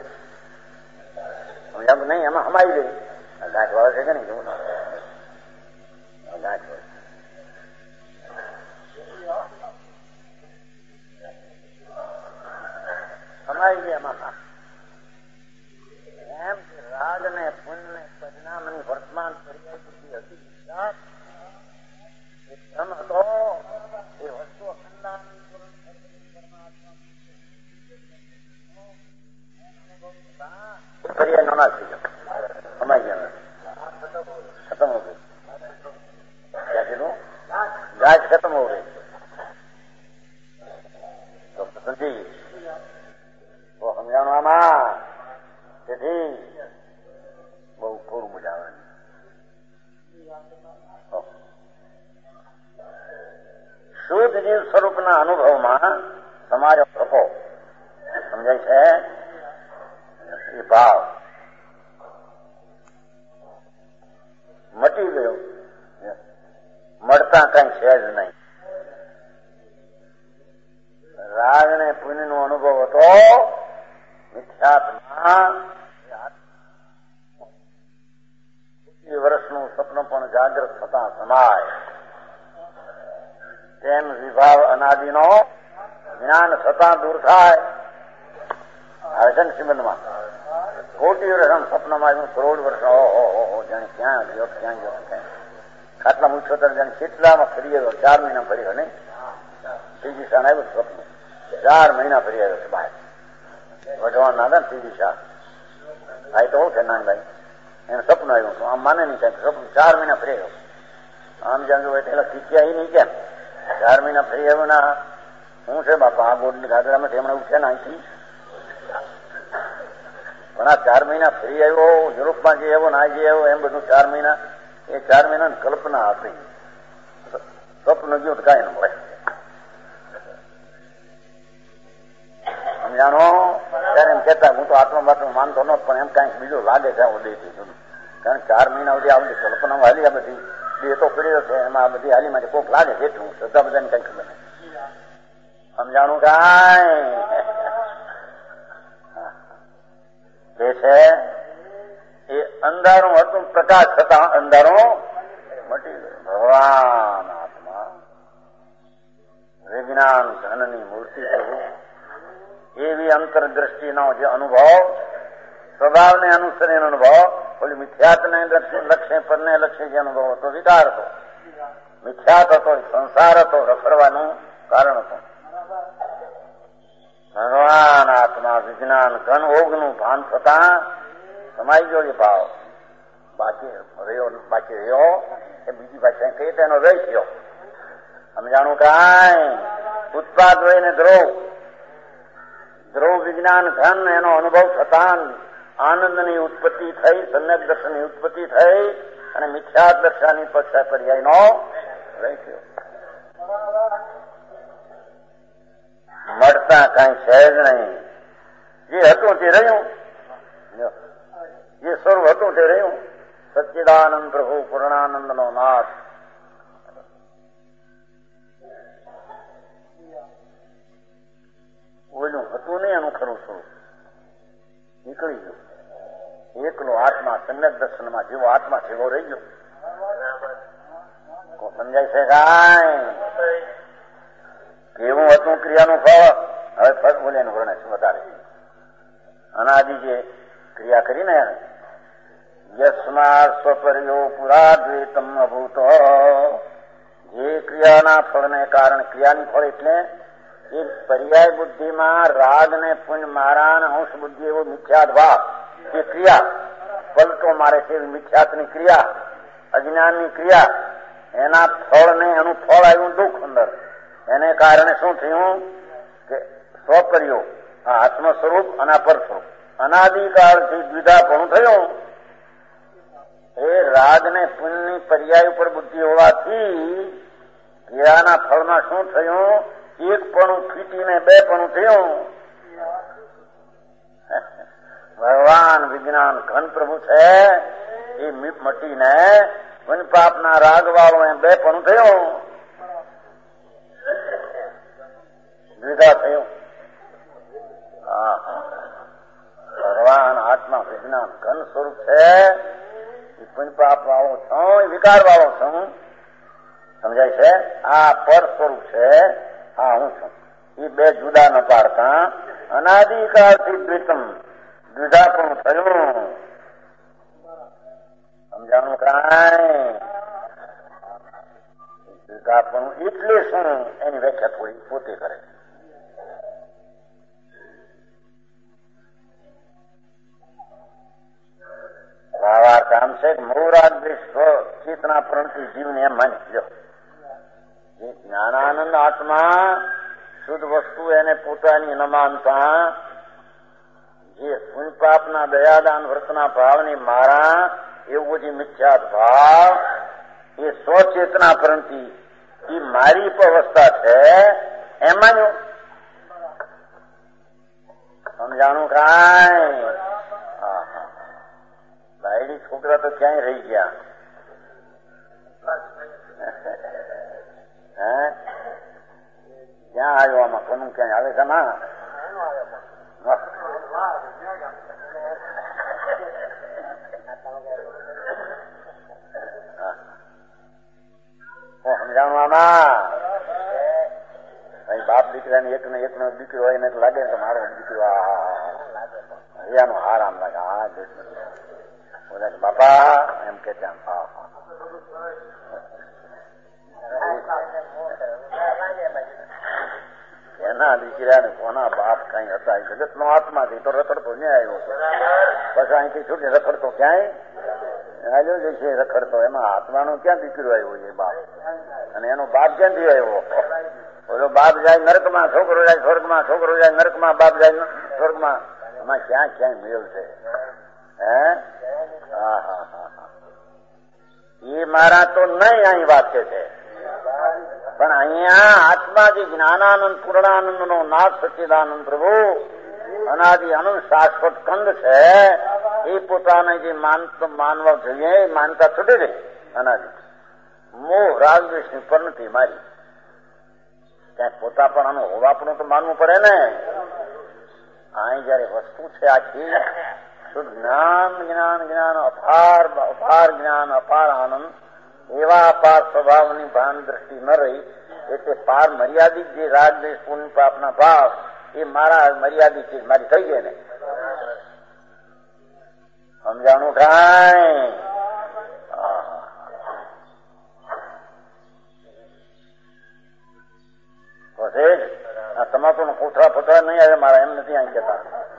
નહીં, એમાં હમાઈ ગઈ. ગાંઠ વાળે છે કે નહીં? જોવું ગાંઠ હોય હમાઈ ગઈ એમાં. એમ રાગ ને પુણ્ય પરિણામની વર્તમાન પર્યાય બુદ્ધિ હતી. એક ધ્રમ હતો એ વસ્તુ અખંડાન પર્યાય નો નાશ થઈ ગયો. હમાઈ ગયા, ખતમ હો ગઈ. ક્યાં કીધું? ગાંઠ ખતમ હો ગઈ. તો સમજી તો સમજાણું આમાં. તેથી બહુ થોડું મજા આવે. સત્સંગના અનુભવમાં તમારો થકો સમજાય છે એ ભાવ મટી ગયો, મળતા કઈ છે જ નહીં. રાગ ને પુણ્ય નો અનુભવ હતો મિથ્યાત્મા. વર્ષનું સ્વપ્ન પણ જાગ્રત થતા સમાય તેમ વિભાવ અનાદિનો જ્ઞાન થતા દૂર થાય. આવે છે ને શ્રીમદમાં કોટી વર્ષ સ્વપ્નમાં આવ્યું, કરોડ વર્ષ ઓહો જાણે ક્યાં ગયો ક્યાં ગયો ખાટલા મૂછોતર જાણે કેટલામાં ફરી આવ્યો, 4 મહિના ફરી ગયો નહીં. ત્રીજી શાહ આવ્યું સ્વપ્ન, 4 મહિના ફરી આવ્યો છે બહાર. ભગવાન ના ત્રીજી શાહ ભાઈ તો છે નાનભાઈ, એને સપનું આવ્યું આમ માને નહીં સાહેબ, સપનું 4 મહિના ફરી આવ્યો. આમ જાણ્યું એટલે શીખ્યા નહીં કેમ 4 મહિના ફરી આવ્યો ના શું છે બાપા આ બોર્ડની ગાદરામાં હમણાં ઉઠે ને અહીંથી પણ આ 4 મહિના ફરી આવ્યો, યુરોપમાં જે આવ્યો ના જે આવ્યો એમ બધું 4 મહિના એ 4 મહિનાની કલ્પના આપી. સ્વપ્ન ગયું કઈ ન હોય સમજાણો. ત્યારે એમ કેતા હું તો આત્મા બાત્મા માનતો ન, પણ એમ કઈક બીજું લાગે છે ઉદયથી જુદું. કારણ 4 મહિના સુધી આવડી કલ્પનામાં હાલી આ બધી બે તો પડ્યો છે એમાં આ બધી હાલીમાં કોક લાગે છે એટલું શ્રદ્ધા બધાને કઈ ખબર નહીં સમજાણું કાંઈ જે છે એ અંધારું હતું, પ્રકાશ થતા અંધારું મટી ગયું. ભગવાન આત્મા વિજ્ઞાન ધનની મૂર્તિ થયું એવી અંતરદ્રષ્ટિનો જે અનુભવ, સ્વભાવને અનુસરીને અનુભવ, ઓલી મિથ્યાતને લક્ષ્ય પરને લક્ષ્ય જે અનુભવ હતો વિકાર હતો, મિથ્યાત હતો, સંસાર હતો, રખડવાનું કારણ હતું. ભગવાન આત્મા વિજ્ઞાન ઘન ઓગનું ભાન થતા સમાઈ ગયો એ ભાવ. બાકી રહ્યો એ બીજી ભાષા કહીએ તો એનો રહી ગયો. સમજાણું કાંઈ ઉત્પાદ હોય ને ધ્રુવ વિજ્ઞાન ઘન એનો અનુભવ થતા આનંદની ઉત્પત્તિ થઈ, સમ્યક દર્શનની ઉત્પત્તિ થઈ અને મિથ્યા દર્શનની પર્યાયનો રહી ગયો. મળતા કઈ છે જ નહીં. જે હતું તે રહ્યું, જે સ્વરૂપ હતું તે રહ્યું. સચ્ચિદાનંદ પ્રભુ પૂર્ણાનંદ નો નાથ. ઓલું હતું નહીં એનું ખરું સ્વરૂપ નીકળી ગયું. એકલો આત્મા સમ્યક દર્શનમાં જેવો આત્મા જેવો રહી ગયો. સમજાય છે કાંઈ કેવું હતું ક્રિયાનું ફળ? હવે ફળ બોલે એનું વર્ણન છે વધારે. અનાદિ જે ક્રિયા કરીને યસ્માર સ્વપર્યો પુરાદ્વૈતમ અભૂત, જે ક્રિયાના ફળને કારણે, ક્રિયાની ફળ એટલે એ પર્યાય બુદ્ધિમાં રાગ ને પુણ્ય મારા ને અંશ બુદ્ધિ એવો મિથ્યાત ભાવ, એ ક્રિયા પલટો મારે છે એવી મિથ્યાતની ક્રિયા, અજ્ઞાનની ક્રિયા, એના ફળ ને એનું ફળ આવ્યું દુઃખ અંદર. એને કારણે શું થયું કે સ્વપર્યો આ આત્મ સ્વરૂપ અને અપર સ્વરૂપ અનાદિકાળથી દ્વિધાપણું થયું. એ રાગ ને પુણ્યની પર્યાય ઉપર બુદ્ધિ હોવાથી ક્રિયાના ફળમાં શું થયું? એક પણું ફીટીને 2 પણું થયું. ભગવાન વિજ્ઞાન ઘન પ્રભુ છે એ મટીને વન પાપના રાગ વાળો એમ 2 પણું થયું, દ્વિધા થયું. ભગવાન આત્મા વિજ્ઞાન ઘન સ્વરૂપ છે એ પુણ્યપાપ વાળો છું, એ વિકાર વાળો છું. સમજાય છે? આ પર સ્વરૂપ છે, આ હું છું. એ 2 જુદા ન પાડતા અનાદિકાળથી દ્વિધા પણ થયું. સમજાણું કાંઈ? દ્વિધા પણ એટલે શું એની વ્યાખ્યા થોડી પોતે કરે. ભાવાર્થ આમ છે કે મૂળાદ વિશ્વ ચેતના પ્રણતિ જીવને એમ માની લો. જે જ્ઞાનાનંદ આત્મા શુદ્ધ વસ્તુ એને પોતાની ન માનતા, જે પુણ્યપાપના દયાદાન વ્રતના ભાવની મારા એવું જે મિથ્યાત ભાવ, એ સ્વચેતના પ્રણતિ એ મારી અવસ્થા છે એમાં જ સમજાણું કાંઈ. બાયડી છોકરા તો ક્યાંય રહી ગયા. હે ક્યાં આવ્યો આમાં? કોનું ક્યાંય આવે છે ના? સમજાણું આમાં? બાપ દીકરાને એકનો દીકરો હોય ને લાગે ને મારો દીકરો હૈયાનો હાર આમ લાગે. હા બોલે બાપા એમ કે છે. એના દીકરા ને કોના બાપ કઈ હતા? જગત નો આત્મા થી તો રખડતો ન્યાય આવ્યો. પછી અહીંથી છૂટી રખડતો ક્યાંય આવ્યો જ છે. રખડતો એમાં આત્માનો ક્યાં દીકરો આવ્યો છે બાપ? અને એનો બાપ ક્યાંથી આવ્યો? બોલો બાપ જાય નરકમાં, છોકરો જાય સ્વર્ગમાં, છોકરો જાય નરકમાં, બાપ જાય સ્વર્ગમાં. એમાં ક્યાં ક્યાંય મેળ છે? હે હા હા હા હા. એ મારા તો નહીં અહીં વાક્ય છે, પણ અહીંયા આત્મા જે જ્ઞાનાનંદ પૂર્ણાનંદ નો નાથ સચ્ચિદાનંદ પ્રભુ અનાદિ અનંત શાશ્વત કંદ છે. એ પોતાને જે માનવા જોઈએ માનતા છૂટી ગઈ. અનાદિ મોહ રાગ દ્વેષની પરિણતિ મારી. ક્યાંક પોતા પણ આનું હોવાપણું તો માનવું પડે ને. અહીં જયારે વસ્તુ છે આખી શુદ્ધ જ્ઞાન જ્ઞાન જ્ઞાન અપાર અપાર જ્ઞાન અપાર આનંદ એવા અપાર સ્વભાવની ભાન દ્રષ્ટિ ન રહી એટલે પાર મર્યાદિત જે રાગ દ્વેષ પુણ્ય પાપના ભાવ એ મારા મર્યાદિત ચીજ મારી થઈ જાય ને. સમજાણું કાંઈ? આ તમાકુ કોથળા ફોથળા નહીં આવે મારા, એમ નથી અહીં કહેતા.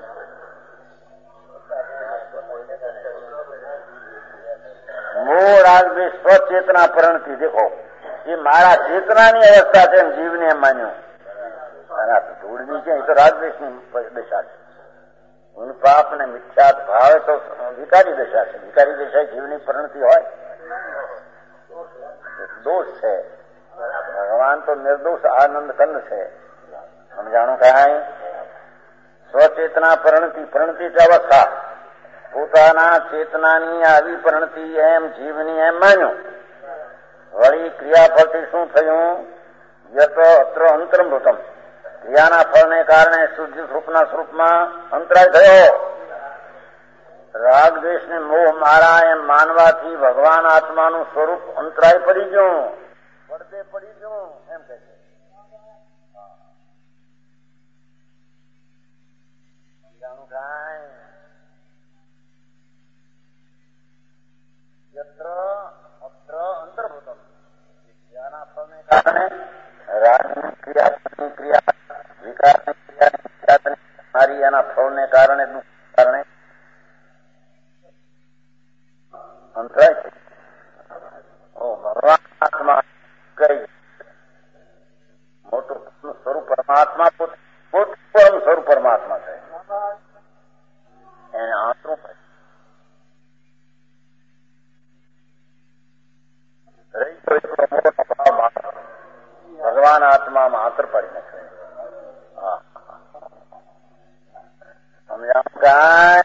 મૂળ રાગ દ્વેષ સ્વચેતના પરિણતિ દેખો એ મારા ચેતનાની અવસ્થા છે એમ જીવને એમ માન્યું. ધૂળની છે એ તો રાગ દ્વેષની દશા છે. ઊન પાપ ને મિથ્યાત ભાવે તો વિકારી દશા છે. વિકારી દશા જીવની પરિણતિ હોય દોષ છે. ભગવાન તો નિર્દોષ આનંદ કંદ છે. સમજાણું કાંઈ? સ્વચેતના પરિણતિ પરિણતિ છે અવસ્થા. પોતાના ચેતનાની આવી પરિણતિ એમ જીવની એમ માન્યું. વળી ક્રિયાફળથી શું થયું? યત અત્ર અંતર્મૃતમ. ક્રિયાના ફળને કારણે શુદ્ધ સ્વરૂપના સ્વરૂપમાં અંતરાય થયો. રાગ દ્વેષ ને મોહ મારા એમ માનવાથી ભગવાન આત્માનું સ્વરૂપ અંતરાય પડી ગયું, પડદે પડી ગયું એમ કે છે. સમજાણું કાંઈ? યત્ર અત્ર અંતર્ભૂતમ. ક્રિયાના ફળને કારણે રાગની ક્રિયા વિકાસની ક્રિયા મારી એના ફળને કારણે દુઃખ કારણે અંતરાય છે. ભગવાન આત્મા કઈ મોટું સ્વરૂપ પરમાત્મા પોતે પરમ સ્વરૂપ પરમાત્મા છે. એને આંતરું ભગવાન આત્મામાં આંતર પાડી નાખે. સમજાવું કાંઈ?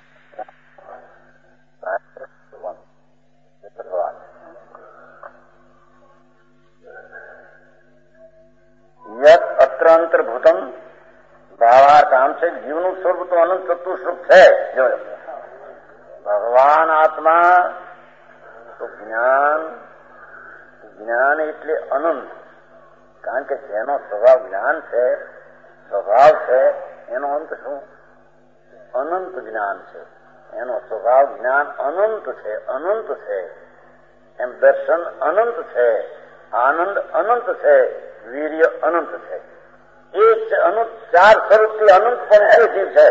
યત અત્ર અંતર્ભૂતમ ભાવાર્થ આમ છે જીવનું સ્વરૂપ તો અનંત તત્વ સ્વરૂપ છે. જો ભગવાન આત્મા તો જ્ઞાન જ્ઞાન એટલે અનંત. કારણ કે જેનો સ્વભાવ જ્ઞાન છે, સ્વભાવ છે, એનો અંત શું? અનંત જ્ઞાન છે. એનો સ્વભાવ જ્ઞાન અનંત છે, અનંત છે. એમ દર્શન અનંત છે, આનંદ અનંત છે, વીર્ય અનંત છે. એક છે અનંત. ચાર સ્વરૂપથી અનંત પણ જીવ છે.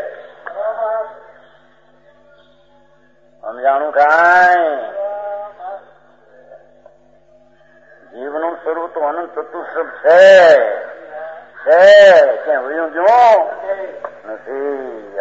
સમજાણું કાંઈ? જીવનું સ્વરૂપ તો અનંત ચતુસ્વરૂપ છે. ક્યાં વયું ગયું નથી.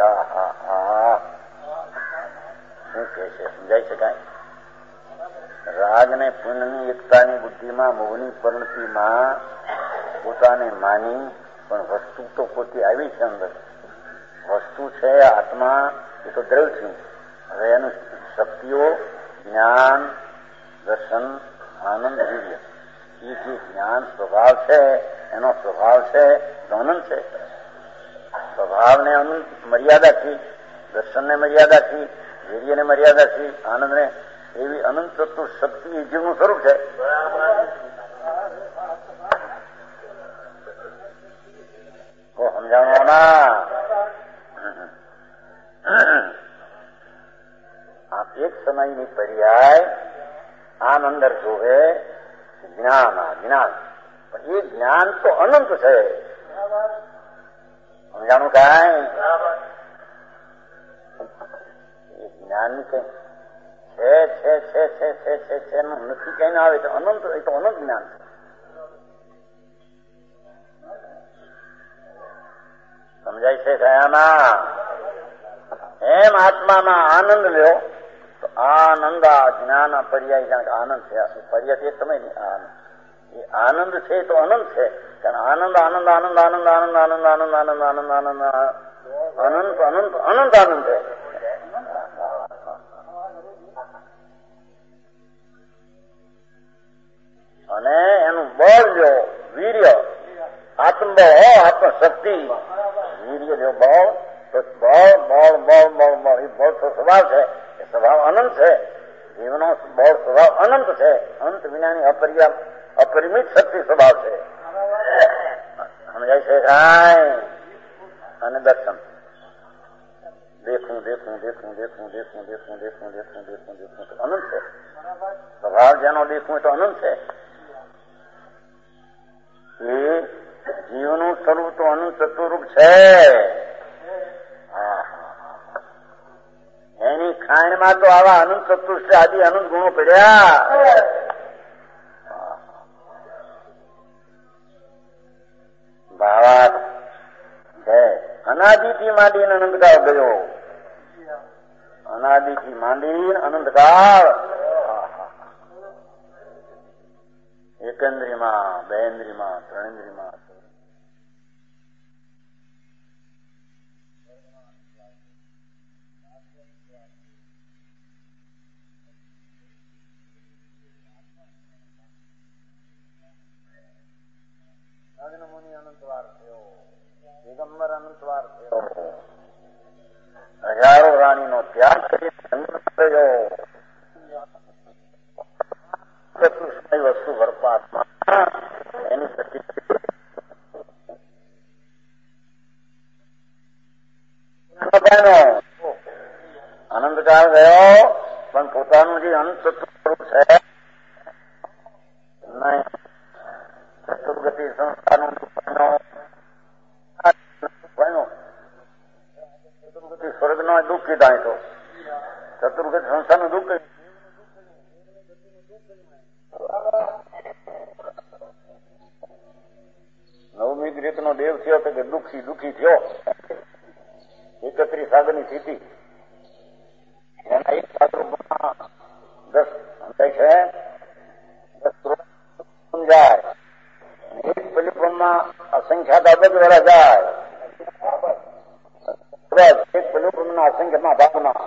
શું કે છે? સમજાય છે કાંઈ? રાગ ને પુણ્યની એકતાની બુદ્ધિમાં મોહની પરિણતિમાં પોતાને માની પણ વસ્તુ તો પોતે આવી છે અંદર. વસ્તુ છે આત્મા, એ તો દ્રવ્ય થયું. હવે એનું શક્તિઓ, જ્ઞાન, દર્શન, આનંદ, વીર્ય, એ જે જ્ઞાન સ્વભાવ છે એનો સ્વભાવ છે તો અનંત છે. સ્વભાવને અનંત મર્યાદાથી, દર્શનને મર્યાદાથી, વીર્યને મર્યાદાથી, આનંદને, એવી અનંત તત્વ શક્તિ એ જીવનું સ્વરૂપ છે. તો સમજાવવાના આ એક સમયની પર્યાય આમ અંદર જોવે જ્ઞાન. જ્ઞાન પણ એ જ્ઞાન તો અનંત છે. સમજાણું કાંઈ? એ જ્ઞાનની કઈ છે એનું નથી કઈ ના આવે તો અનંત, એ તો અનંત જ્ઞાન છે. સમજાય છે કયાના? એમ આત્મામાં આનંદ લ્યો તો આનંદ, આ જ્ઞાન પર્યાય, કારણ કે આનંદ છે. પર્યાય એક સમય નહીં, આનંદ એ આનંદ છે તો અનંત છે. કારણ આનંદ આનંદ આનંદ આનંદ આનંદ આનંદ આનંદ આનંદ આનંદ આનંદ અનંત અનંત અનંત આનંદ છે. અને એનું બળ લ્યો, વીર્ય, આત્મબળ, આત્મશક્તિ, વીર્ય લ્યો, બળ તો બળ બળ બળ બળ બળ, એ બળ તો સ્વભાવ છે. એ સ્વભાવ અનંત છે. જીવનો બળ સ્વભાવ અનંત છે. અનંત વિનાની અપરિમિત શક્તિ સ્વભાવ છે. સમજાય છે કાંઈ? અને દર્શન, દેખું દેખું દેખું દેખું દેખું દેખું દેખું દેખું દેખું દેખું તો અનંત છે. સ્વભાવ જેનો દેખું એ તો અનંત છે. એ જીવનું સ્વરૂપ તો અનંત ચતુરૂપ છે. એની ખાણમાં તો આવા અનંત ચતુષ્ટ આદિ અનંત ગુણો પડ્યા. ભાવાર્થ છે અનાદિથી માંડીને અનંતકાળ ગયો. અનાદિથી માંડીને અનંતકાળ. એકેન્દ્રીમાં, બેન્દ્રીમાં, ત્રણેન્દ્રીમાં, મુનિ અનંતવાર થયો, દિગંબર અનંતવાર થયો, હજારો રાણીનો ત્યાગ કરી થયો. ચતુષ્મય વસ્તુ ભરપાત્મા એની શક્તિ અનંતકાળ ગયો પણ પોતાનું જે અનંત સ્વરૂપ છે ચતુર્ગતિ સંસ્થાનું ચતુર્ગતિ સ્વર્ગનો દુઃખ કીધા તો ચતુર્ગતિ સંસ્થાનું દુઃખ. નવમી રીતનો દેવ થયો તો કે દુઃખી દુઃખી થયો. 31 સાગરની સ્થિતિ એના એક સાગરમાં 10 છે, 10 જાય. એક પલ્યુપનમાં અસંખ્યાત અબજ વાળા જાય. એક પલ્યુપમના અસંખ્યમાં ભાગમાં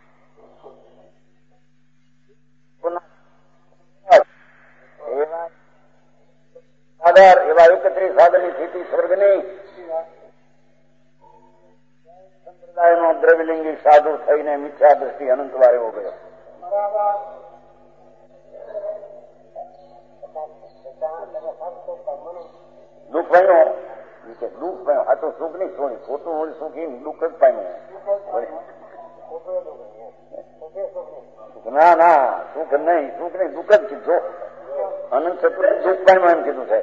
એવા 31 સાગરની સ્થિતિ સ્વર્ગની સંપ્રદાયનો દ્રવ્યલિંગી સાધુ થઈને મિથ્યા દ્રષ્ટિ અનંતવાર એવો ગયો. દુઃખ પામ્યો, દુઃખ પામ્યો. આ તો સુખ નહીં છોડી, ખોટું હોય સુખી દુઃખ જ પામ્યું. ના ના, સુખ નહીં, સુખ નહીં, દુઃખ જ કીધો. અનંત ચતુર્થ દુઃખ પામ્યું એમ કીધું છે.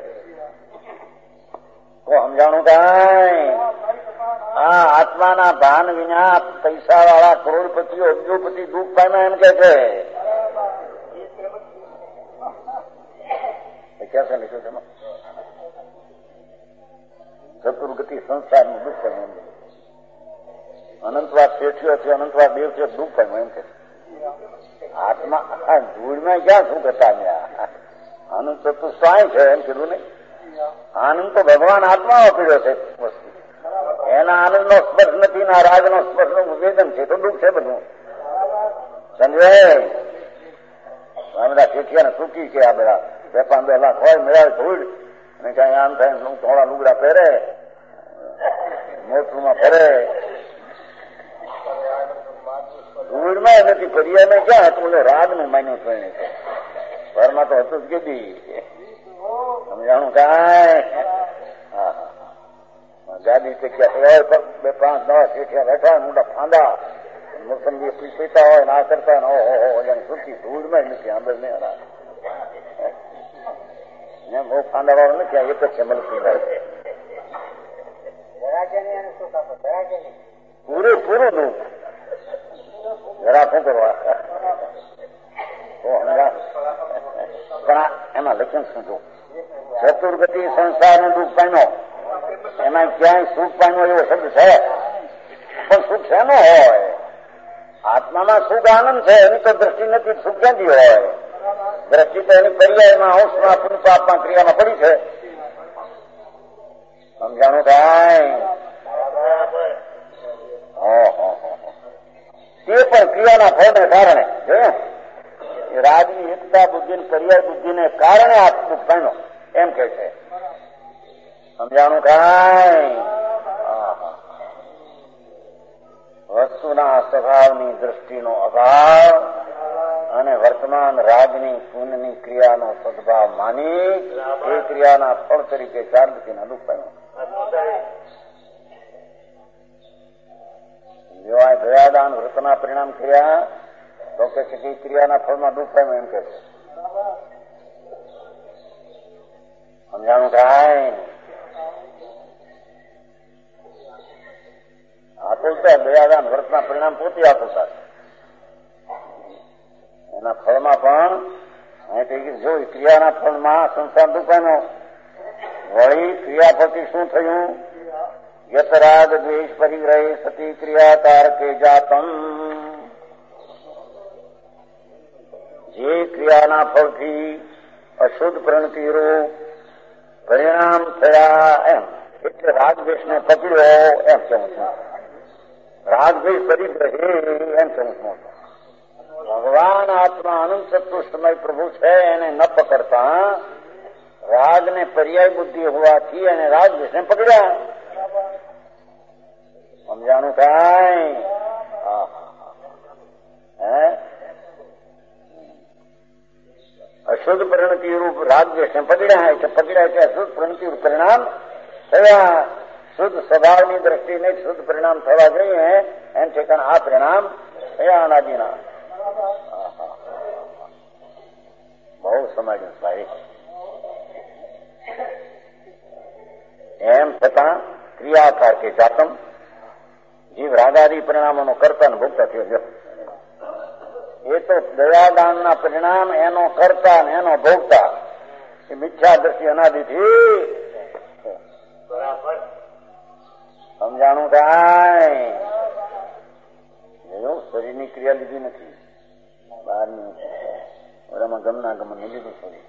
તો સમજાણું કાંઈ? આ આત્માના ભાન વિના પૈસા વાળા કરોડપતિઓ અબજોપતિ દુઃખ પામ્યા એમ કે છે. ક્યાં છે લીધું તેમાં? ચતુર્ગતિ સંસારનું દુઃખ પામ્યું એમ. અનંતવાર શેઠિયો છે, અનંતવાર દેવ છે, દુઃખ પામ્યું એમ કે આત્મા ધૂળમાં ક્યાં સુખ હતા? અનંત ચતુર્સાય છે એમ કીધું નહીં. આનંદ તો ભગવાન આત્મામાં પીડ્યો છે વસ્તુ. એના આનંદનો સ્પર્શ નથી, ના રાગનો સ્પર્શનું વેદન છે, તો દુઃખ છે બધું. સમજાય? આ બધા શેઠિયાને સૂકી છે. આ બધા 2-5 લાખ હોય મેળાવે ધૂળ અને કઈ આમ થાય થોડા લુગડા પહેરે, મોટરમાં ફરે. ધૂળમાં નથી ફરિયામાં ક્યાં હતું? રાગનું માન્યું છે. ઘરમાં તો હતું જ કીધી. સમજાણું કાંઈ? ગાડી જગ્યા 2-5 શેઠિયા બેઠા, મોટા ફાંદા મોસંબી પીતા હોય, ના કરતા હોય, સુખી ધૂળમાં નથી. આંબે નહીં બહુ ફાંદા વાળો નથી. એક જ છે મલકી પૂરું દુઃખ. જરા શું કરવા? પણ એમાં લક્ષણ શું જો ચતુર્ગતિ સંસારનું દુઃખ પામ્યો, એમાં ક્યાંય સુખ પામ્યો એવો શબ્દ છે? પણ સુખ શેનો હોય? આત્મામાં સુખ આનંદ છે, એની તો દ્રષ્ટિ નથી. સુખ ક્યાંથી હોય? દ્રષ્ટિ તો એની પર્યાયમાં, અંશમાં, પુરુષ પાપમાં, ક્રિયામાં પડી છે. સમજાણું કાંઈ? તે પણ ક્રિયાના ફળને કારણે રાજની એકતા બુદ્ધિ, પર્યાય બુદ્ધિને કારણે આ દુઃખ પામ્યો એમ કે છે. સમજાણું કાંઈ? વસ્તુના સ્વભાવની દ્રષ્ટિનો અભાવ અને વર્તમાન રાજની પુણ્યની ક્રિયાનો સદભાવ માની એ ક્રિયાના ફળ તરીકે ચાંદતીના દુઃખ પામ્યો. જેવા દયાદાન વ્રતના પરિણામ ક્રિયા તો કે છે કે ક્રિયાના ફળમાં દુઃખ પામ્યો એમ કે છે. સમજાણું કાંઈ? આતુરતા દયાદાન વ્રતના પરિણામ પોતે આતુરતા છે. એના ફળમાં પણ અહીં જો ક્રિયાના ફળમાં સંસાર દુઃખ પામ્યો. વળી ક્રિયા પરથી શું થયું? યતરાગ દ્વેષ પરિગ્રહે સતી ક્રિયા તારકે જાતમ. જે ક્રિયાના ફળથી અશુદ્ધ પ્રણતિરૂપ પરિણામ થયા એમ એટલે રાગદ્વેષને પકડ્યો એમ કેવું છું. રાગદ્વેષ પરિગ્રહે એમ કેવું છું. ભગવાન આત્મા અનંત ચતુષ્ટમય પ્રભુ છે, એને ન પકડતા રાગને પર્યાય બુદ્ધિ હોવાથી એને રાગદ્વેષને પકડ્યા. સમજાણું કાંઈ? અશુદ્ધ પરિણતિ રૂપ રાગદ્વેષને પકડ્યા એટલે પકડ્યા કે અશુદ્ધ પરિણતિ રૂપ પરિણામ થયા. શુદ્ધ સ્વભાવની દ્રષ્ટિને શુદ્ધ પરિણામ થવા જોઈએ એમ છે કારણ આ પરિણામ થયા અનાદિના. બહુ સમજ્યું ભાઈ. એમ છતાં ક્રિયાકાર કે જાતમ જીવ રાગાદી પરિણામોનો કરતા ને ભોગતા થયો. એ તો દયાદાનના પરિણામ એનો કરતા ને એનો ભોગતા એ મિથ્યા દ્રષ્ટિ અનાદિથી. સમજાણું કાંઈ? શરીરની ક્રિયા લીધી નથી, બહારની ઓરામાં ગમના ગમન ને લીધું. શરીર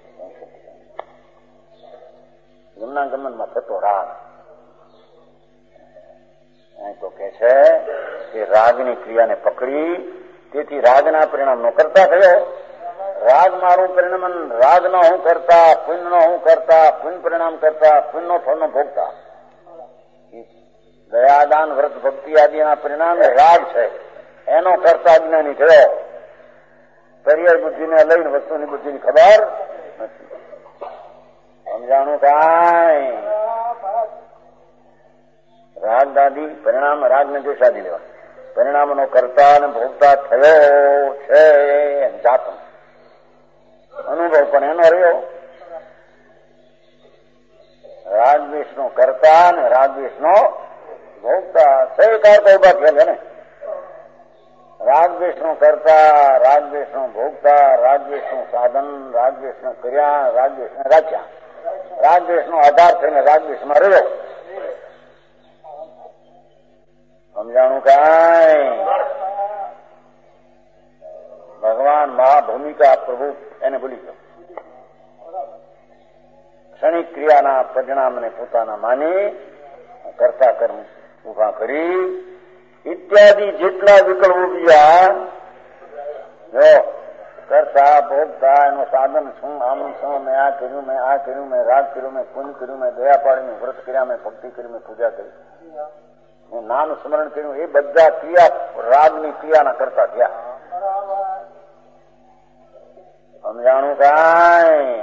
ગમના ગમનમાં થતો રાગ તો કે છે કે રાગની ક્રિયાને પકડી તેથી રાગના પરિણામનો કરતા થયો. રાગ મારું પરિણામ, રાગનો હું કરતા, પુણ્યનો હું કરતા, પુણ્ય પરિણામ કરતા, પુણ્યનો ફળનો ભોગતા. દયાદાન વ્રત ભક્તિ આદિના પરિણામે રાગ છે એનો કરતા જ્ઞાની થયો. પર્યાય બુદ્ધિને લઈને વસ્તુની બુદ્ધિની ખબર નથી. સમજાણું કાંઈ? રાગ દાદી પરિણામ રાગને દોષાદી લેવા પરિણામનો કરતા અને ભોગતા થયો છે જાતમ. અનુભવ પણ એનો રહ્યો. રાગદ્વેષનો કરતા અને રાગદ્વેષનો ભોગતા સહકાર તો ઉભા થયા છે ને. રાગદ્વેષનો કરતા, રાગદ્વેષનો ભોગતા, રાગદ્વેષનું સાધન, રાગદ્વેષનો કર્યા, રાગદ્વેષને રાખ્યા, રાગદ્વેષનો આધાર થઈને રાગદ્વેષમાં રહ્યો. સમજાણું કાંઈ? ભગવાન મહાભૂમિકા પ્રભુ એને ભૂલી ગયો. ક્ષણિક ક્રિયાના પરિણામને પોતાના માની કરતા કર્મ ઉભા કરી ઇત્યાદિ જેટલા વિકલ્પો બીજા જો કરતા ભોગતા એનું સાધન શું આમ શું મેં આ કર્યું મેં આ કર્યું મેં રાગ કર્યું મેં પુણ્ય કર્યું મેં દયા પાડી મેં વ્રત કર્યા મેં ભક્તિ કરી મેં પૂજા કરી મેં નામ સ્મરણ કર્યું એ બધા ક્રિયા રાગની ક્રિયાના કરતા થયા સમજાણું કાંઈ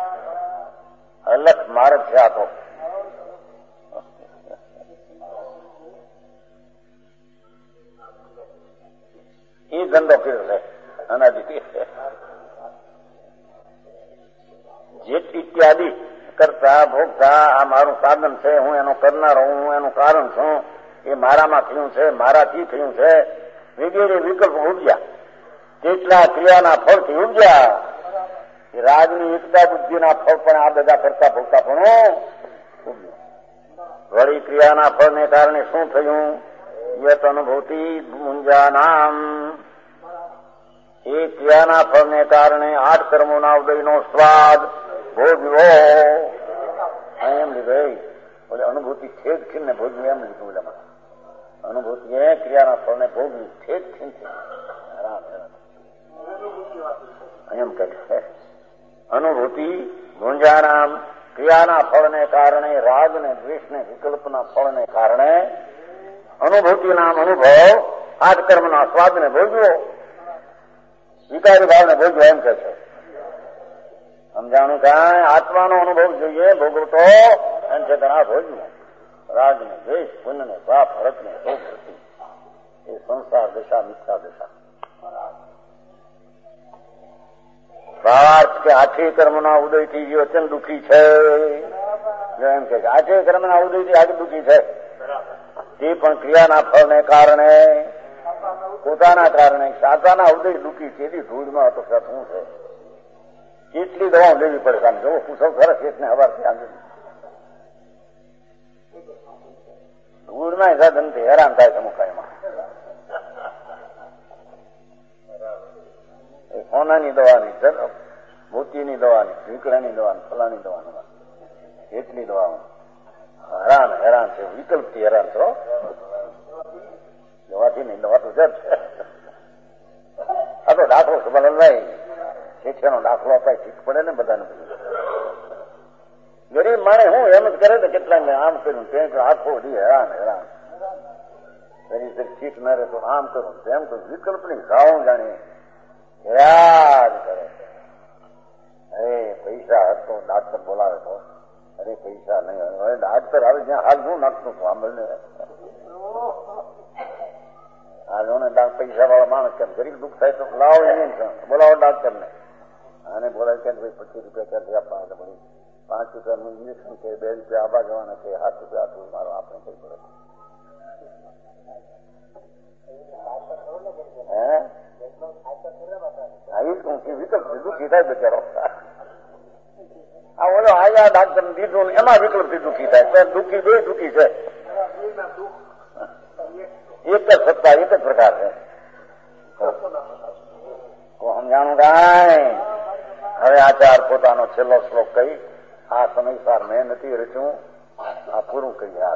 અલખ માર્ગ થયા તો એ ધંધો કર્યો છે અનાદિથી જેટ ઇત્યાદિ કરતા ભોગતા આ મારું સાધન છે હું એનો કરનારો હું એનું કારણ છું એ મારામાં થયું છે મારાથી થયું છે વગેરે વિકલ્પ ઉગ્યા કેટલા ક્રિયાના ફળથી ઉગ્યા એ રાજની એકતા બુદ્ધિના ફળ પણ આ બધા કરતા ભોગતા પણ વળી ક્રિયાના ફળને કારણે શું થયું યત અનુભૂતિ મુંજાનામ એ ક્રિયાના ફળને કારણે 8 કર્મોના ઉદયનો સ્વાદ ભોગવ્યો એમ લીધું બોલે અનુભૂતિ ઠેક છીને ભોગવી એમ લીધું બોલે અનુભૂતિ એ ક્રિયાના ફળને ભોગવી ઠેક છીન એમ કહે અનુભૂતિ ગુંજાનામ ક્રિયાના ફળને કારણે રાગ ને દ્વેષ ને વિકલ્પના ફળને કારણે અનુભૂતિ નામ અનુભવ 8 કર્મના સ્વાદને ભોગવ્યો વિકારી ભાવને ભોગવ્યો એમ કે છે સમજાણું કાંઈ આત્માનો અનુભવ જોઈએ ભોગવતો એમ છે આ ભોગવું રાગ ને દ્વેષ પુણ્ય ને પાપ હરક ને ભોગ એ સંસાર દશા મિથ્યા દશા ભાવાર્થ કે 8 કર્મના ઉદયથી જે અત્યંત દુઃખી છે એમ કે 8 કર્મના ઉદયથી આજે દુઃખી છે તે પણ ક્રિયાના ફળને કારણે પોતાના કારણે શાતાના ઉદય દુઃખી તેથી ધૂળમાં હતો શું છે કેટલી દવાઓ લેવી પડે આમ જો પૂછો ખરા શેઠને હવારથી આમ ધૂળમાં સાધનથી હેરાન થાય છે મુખાઈમાં સોનાની દવાની મોતીની દવાની ઝીકડાની દવાની ફલાની દવાની એટલી દવાઓ હેરાન છે વિકલ્પથી હેરાન છો દવાથી નહીં દવા તો જ આ તો દાખલો સબલભાઈ શિક્ષણનો દાખલો અપાય શીખ પડે ને બધાને ગરીબ માણે હું એમ જ કરે ને કેટલા મેં આમ કર્યું તેમ આખો દી હેરાન એની શીખ ન રહે તો આમ કરું તેમ કરું વિકલ્પની ગાઉં જાણીએ યાદ કરે અરે પૈસા હતો ડાક્ટર બોલાવે તો અરે પૈસા નહીં હવે ડાક્ટર આવે જ્યાં હાલ શું નાખતું હતું આંબળને પૈસા વાળા માણસ કેમ ગરીબ દુઃખ થાય તો લાવો એને બોલાવો ડાક્ટર ને આને બોલાવે કે ભાઈ 25 રૂપિયા ક્યાંથી આપવા પડે 5 રૂપિયાનું ઇન્જેક્શન છે 2 રૂપિયા આવવા જવાના છે 7 રૂપિયા આટલું મારો આપણે કઈ પડે વિકલ્પ દુઃખી થાય બચારો આ ઓલો આયા ડાક્ટર ને દીધું એમાં વિકલ્પથી દુઃખી થાય દુઃખી બે દુઃખી છે એક જ સત્તા એક જ પ્રકાર છે સમજાણું કાંઈ હવે આચાર પોતાનો છેલ્લો શ્લોક કહી આ સમયસાર મેં નથી રચ્યું આ પૂરું કરી હાલ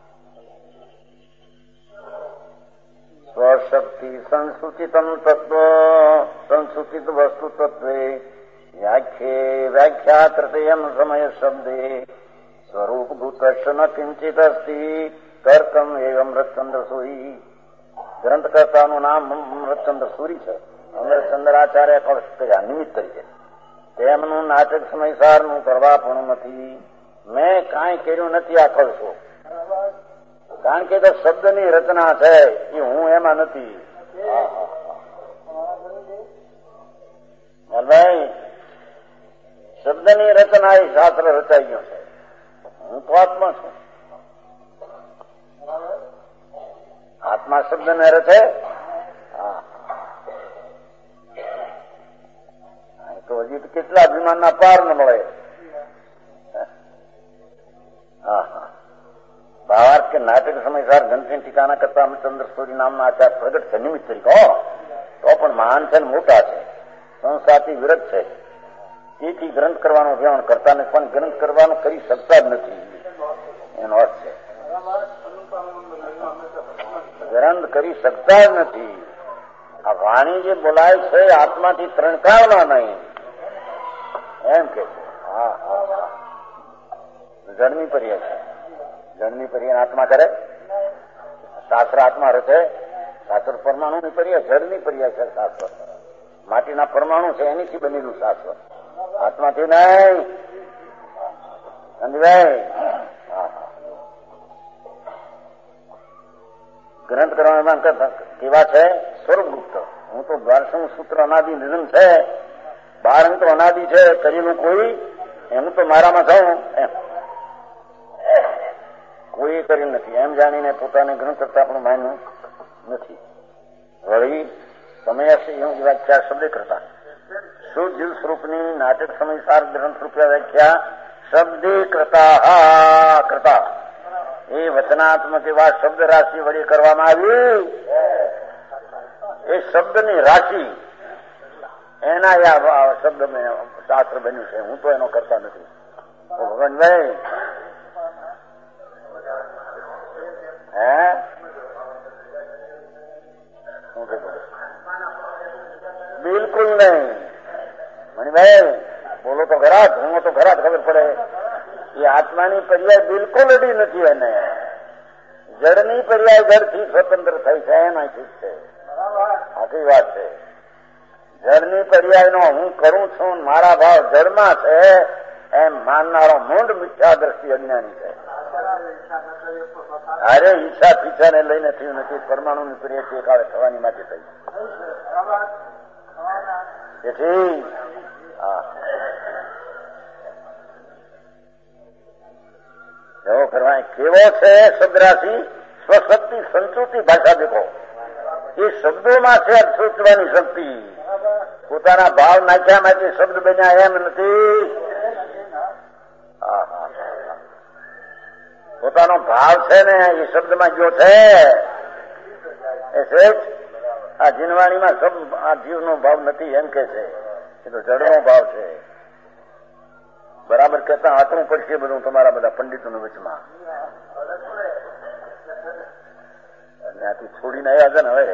સ્વશક્તિ સંસ્કૃતિતમ તત્વ સંસ્કૃતિત વસ્તુ તત્વે વ્યાખ્યા તૃતીયમ સમય શબ્દે સ્વરૂપભૂત ન કિંચિત અસ્તિ કર્કમ એ અમૃતચંદ્ર સૂરી ગ્રંથકર્તાનું નામ અમૃતચંદ્ર સૂરી છે અમૃતચંદ્ર આચાર્ય કર્યા નિમિત્ત તરીકે તેમનું નાટક સમયસારનું કરવા પણ નથી મેં કાંઈ કર્યું નથી આ કરશો કારણ કે તો શબ્દની રચના છે એ હું એમાં નથી ભાઈ શબ્દની રચના એ શાસ્ત્ર રચાઈ ગયો છે હું તો આત્મા છું આત્મા શબ્દ ને રચે તો હજી કેટલા અભિમાનના પાર ન મળે ભાવાર્થ કે નાટક સમયસાર ઘનશ્યામ ઠીકાના કરતા અમૃતચંદ્ર સૂરી નામના આચાર પ્રગટ છે નિમિત્ત તરીકે તો પણ મહાન છે મોટા છે સંસારથી વિરત છે તેથી ગ્રંથ કરવાનો વ્યવહાર કરતા નથી, પણ ગ્રંથ કરવાનું કરી શકતા જ નથી એનો અર્થ છે. ગ્રંથ કરી શકતા જ નથી. આ વાણી જે બોલાય છે આત્માથી ત્રણકાવના નહીં એમ કે હા હા હા. જળની પર્યાય છે. જળની પર્યાય આત્મા કરે, શાસ્ત્ર આત્મા રચે, શાસ્ત્ર પરમાણુની પર્યાય, જળની પર્યાય છે શાસ્ત્ર. માટીના પરમાણુ છે એનીથી બનેલું શાસ્ત્ર, આત્માથી નહીં. સમજાય? ગ્રંથ કરવામાં કેવા છે? સ્વરૂપગુપ્ત. હું તો દ્વારસમ સૂત્ર અનાદિ નિધન છે, 12 અંક તો અનાદિ છે, કરેલું કોઈ હું તો મારામાં જાઉં એમ કોઈ કર્યું નથી એમ જાણીને પોતાને ગ્રંથ કરતા પણ માન્યું નથી. વળી સમય વ્યાખ્યા શબ્દે કરતા શુદ્ધ જીવ સ્વરૂપની નાટક સમયસાર ગ્રંથ રૂપિયા વ્યાખ્યા શબ્દે કરતા એ વચનાત્મક એવા શબ્દ રાશિ વડે કરવામાં આવી. એ શબ્દની રાશિ એના શબ્દ શાસ્ત્ર બન્યું છે. હું તો એનો કરતા નથી. ભગવાનભાઈ બિલકુલ નહીં. મણિભાઈ બોલો તો ખરા, હું તો ખરા ખબર પડે. એ આત્માની પર્યાય બિલકુલ અડી નથી. એને જળની પર્યાય જળથી સ્વતંત્ર થઈ છે એમાં ઠીક છે, આખી વાત છે. જળની પર્યાયનો હું કરું છું, મારા ભાવ જળમાં છે એમ માનનારો મૂંડ મિથ્યા દ્રષ્ટિ અજ્ઞાની છે. અરે ઈચ્છા પીછા ને લઈને થયું નથી. પરમાણુની પર્યાય એકાવે થવાની માટે થઈ. તેથી એવો કરવા કેવો છે શબ્દરાશિ સ્વશક્તિ સંસ્કૃતિ ભાષા દેખો. એ શબ્દોમાં છે સોચવાની શક્તિ. પોતાના ભાવ નાખ્યા માટે શબ્દ બન્યા એમ નથી. પોતાનો ભાવ છે ને એ શબ્દમાં જો છે એ શ્રેષ્ઠ. આ જીનવાણીમાં શબ્દ આ જીવનો ભાવ નથી એમ કે છે. એ તો જળનો ભાવ છે. બરાબર કહેતા હાથવું પડશે બધું તમારા બધા પંડિતોના વચમાં. ત્યાંથી છોડીને આવ્યા છે ને હવે.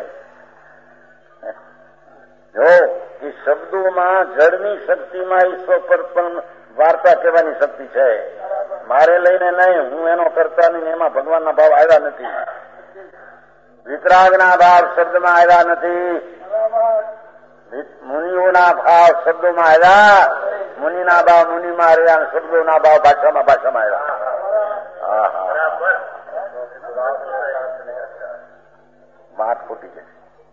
જો એ શબ્દોમાં જળની શક્તિમાં ઈશ્વર પર પણ વાર્તા કહેવાની શક્તિ છે. મારે લઈને નહીં, હું એનો કરતા નહીં. એમાં ભગવાનના ભાવ આવ્યા નથી. વિતરાગના ભાવ શબ્દમાં આવ્યા નથી. મુનિઓના ભાવ શબ્દોમાં આવ્યા. મુનિના ભાવ મુનિમાં આવ્યા અને શબ્દોના ભાવ ભાષામાં આવ્યા. વાત ખોટી છે.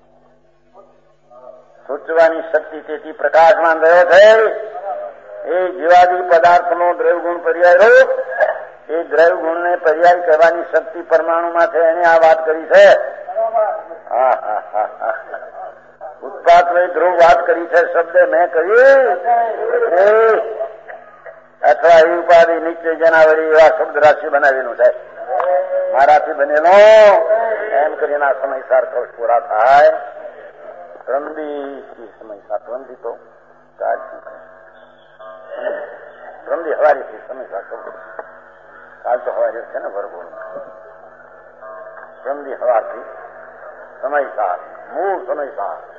સૂચવાની શક્તિ તેથી પ્રકાશમાન રહ્યો છે. એ જીવાદી પદાર્થનો દ્રવ્યગુણ પર્યાય રૂપ. એ દ્રવ્યગુણને પર્યાય કહેવાની શક્તિ પરમાણુમાં છે. એને આ વાત કરી છે. ઉત્પાદ ધ્રુવ વાત કરી છે. શબ્દ મેં કહ્યું અથવા એ ઉપાધિ નિત્ય જનાવરી એવા શબ્દ રાશિ બનાવેલું છે. મારાથી બનેલો એમ કરીને આ સમયસાર કૌશ પૂરા થાય. પ્રમદી સમયસાર પ્રમદી તો પ્રમદી હવારીથી સમયસાર કાલ તો હવારી છે ને ભરપૂર. પ્રમદી હવારથી સમયસાર મૂળ સમયસાર